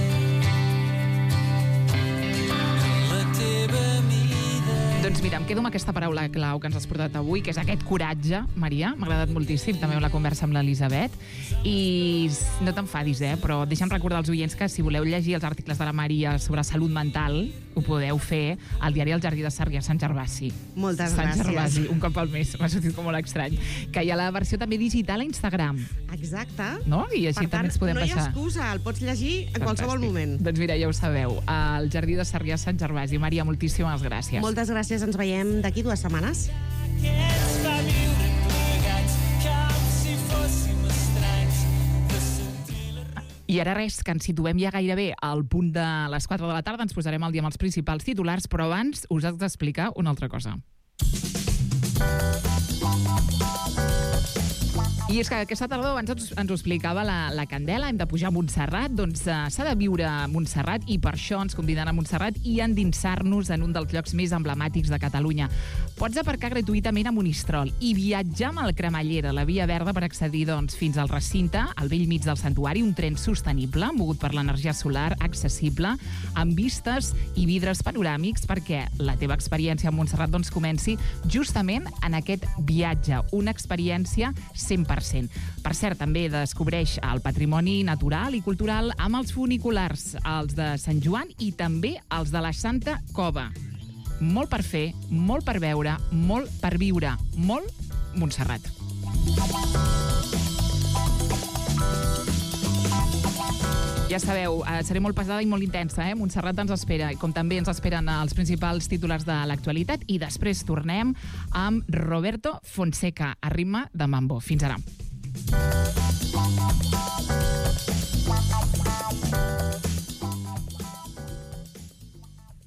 en la teva mida. Doncs mira, em quedo amb aquesta paraula clau que ens has portat avui, que és aquest coratge, Maria. M'ha agradat moltíssim també la conversa amb l'Elisabet. I no t'enfadis, eh? Però deixa'm recordar als oients que si voleu llegir els articles de la Maria sobre salut mental, ho podeu fer al diari El Jardí de Sarrià Sant Gervasi. Moltes Sant gràcies. Gervasi, un cop al mes. M'ha sortit com molt estrany. Que hi ha la versió també digital a Instagram. Exacte. No? I així Per tant, també ens podem no hi ha passar. excusa, el pots llegir en qualsevol moment. Doncs mira, ja ho sabeu. Al Jardí de Sarrià Sant Gervasi. Maria, moltíssimes gràcies. Moltes gràcies, ens veiem d'aquí dues setmanes. Aquests fa viure tu. I ara res, que ens situem ja gairebé al punt de les quatre de la tarda, ens posarem al dia amb els principals titulars, però abans us haig d'explicar una altra cosa. I és que aquesta tardor, abans ens, ens ho explicava la, la Candela, hem de pujar a Montserrat, doncs uh, s'ha de viure a Montserrat i per això ens conviden a Montserrat i endinsar-nos en un dels llocs més emblemàtics de Catalunya. Pots aparcar gratuïtament a Monistrol i viatjar amb el Cremallera, la via verda, per accedir doncs, fins al recinte, al vell mig del santuari, un tren sostenible, mogut per l'energia solar, accessible, amb vistes i vidres panoràmics, perquè la teva experiència a Montserrat doncs, comenci justament en aquest viatge, una experiència cent per cent. Per cert, també descobreix el patrimoni natural i cultural amb els funiculars, els de Sant Joan i també els de la Santa Cova. Molt per fer, molt per veure, molt per viure, molt Montserrat. Ja sabeu, eh, seré molt pesada i molt intensa, eh? Montserrat ens espera, com també ens esperen els principals titulars de l'actualitat, i després tornem amb Roberto Fonseca, a ritme de mambo. Fins ara.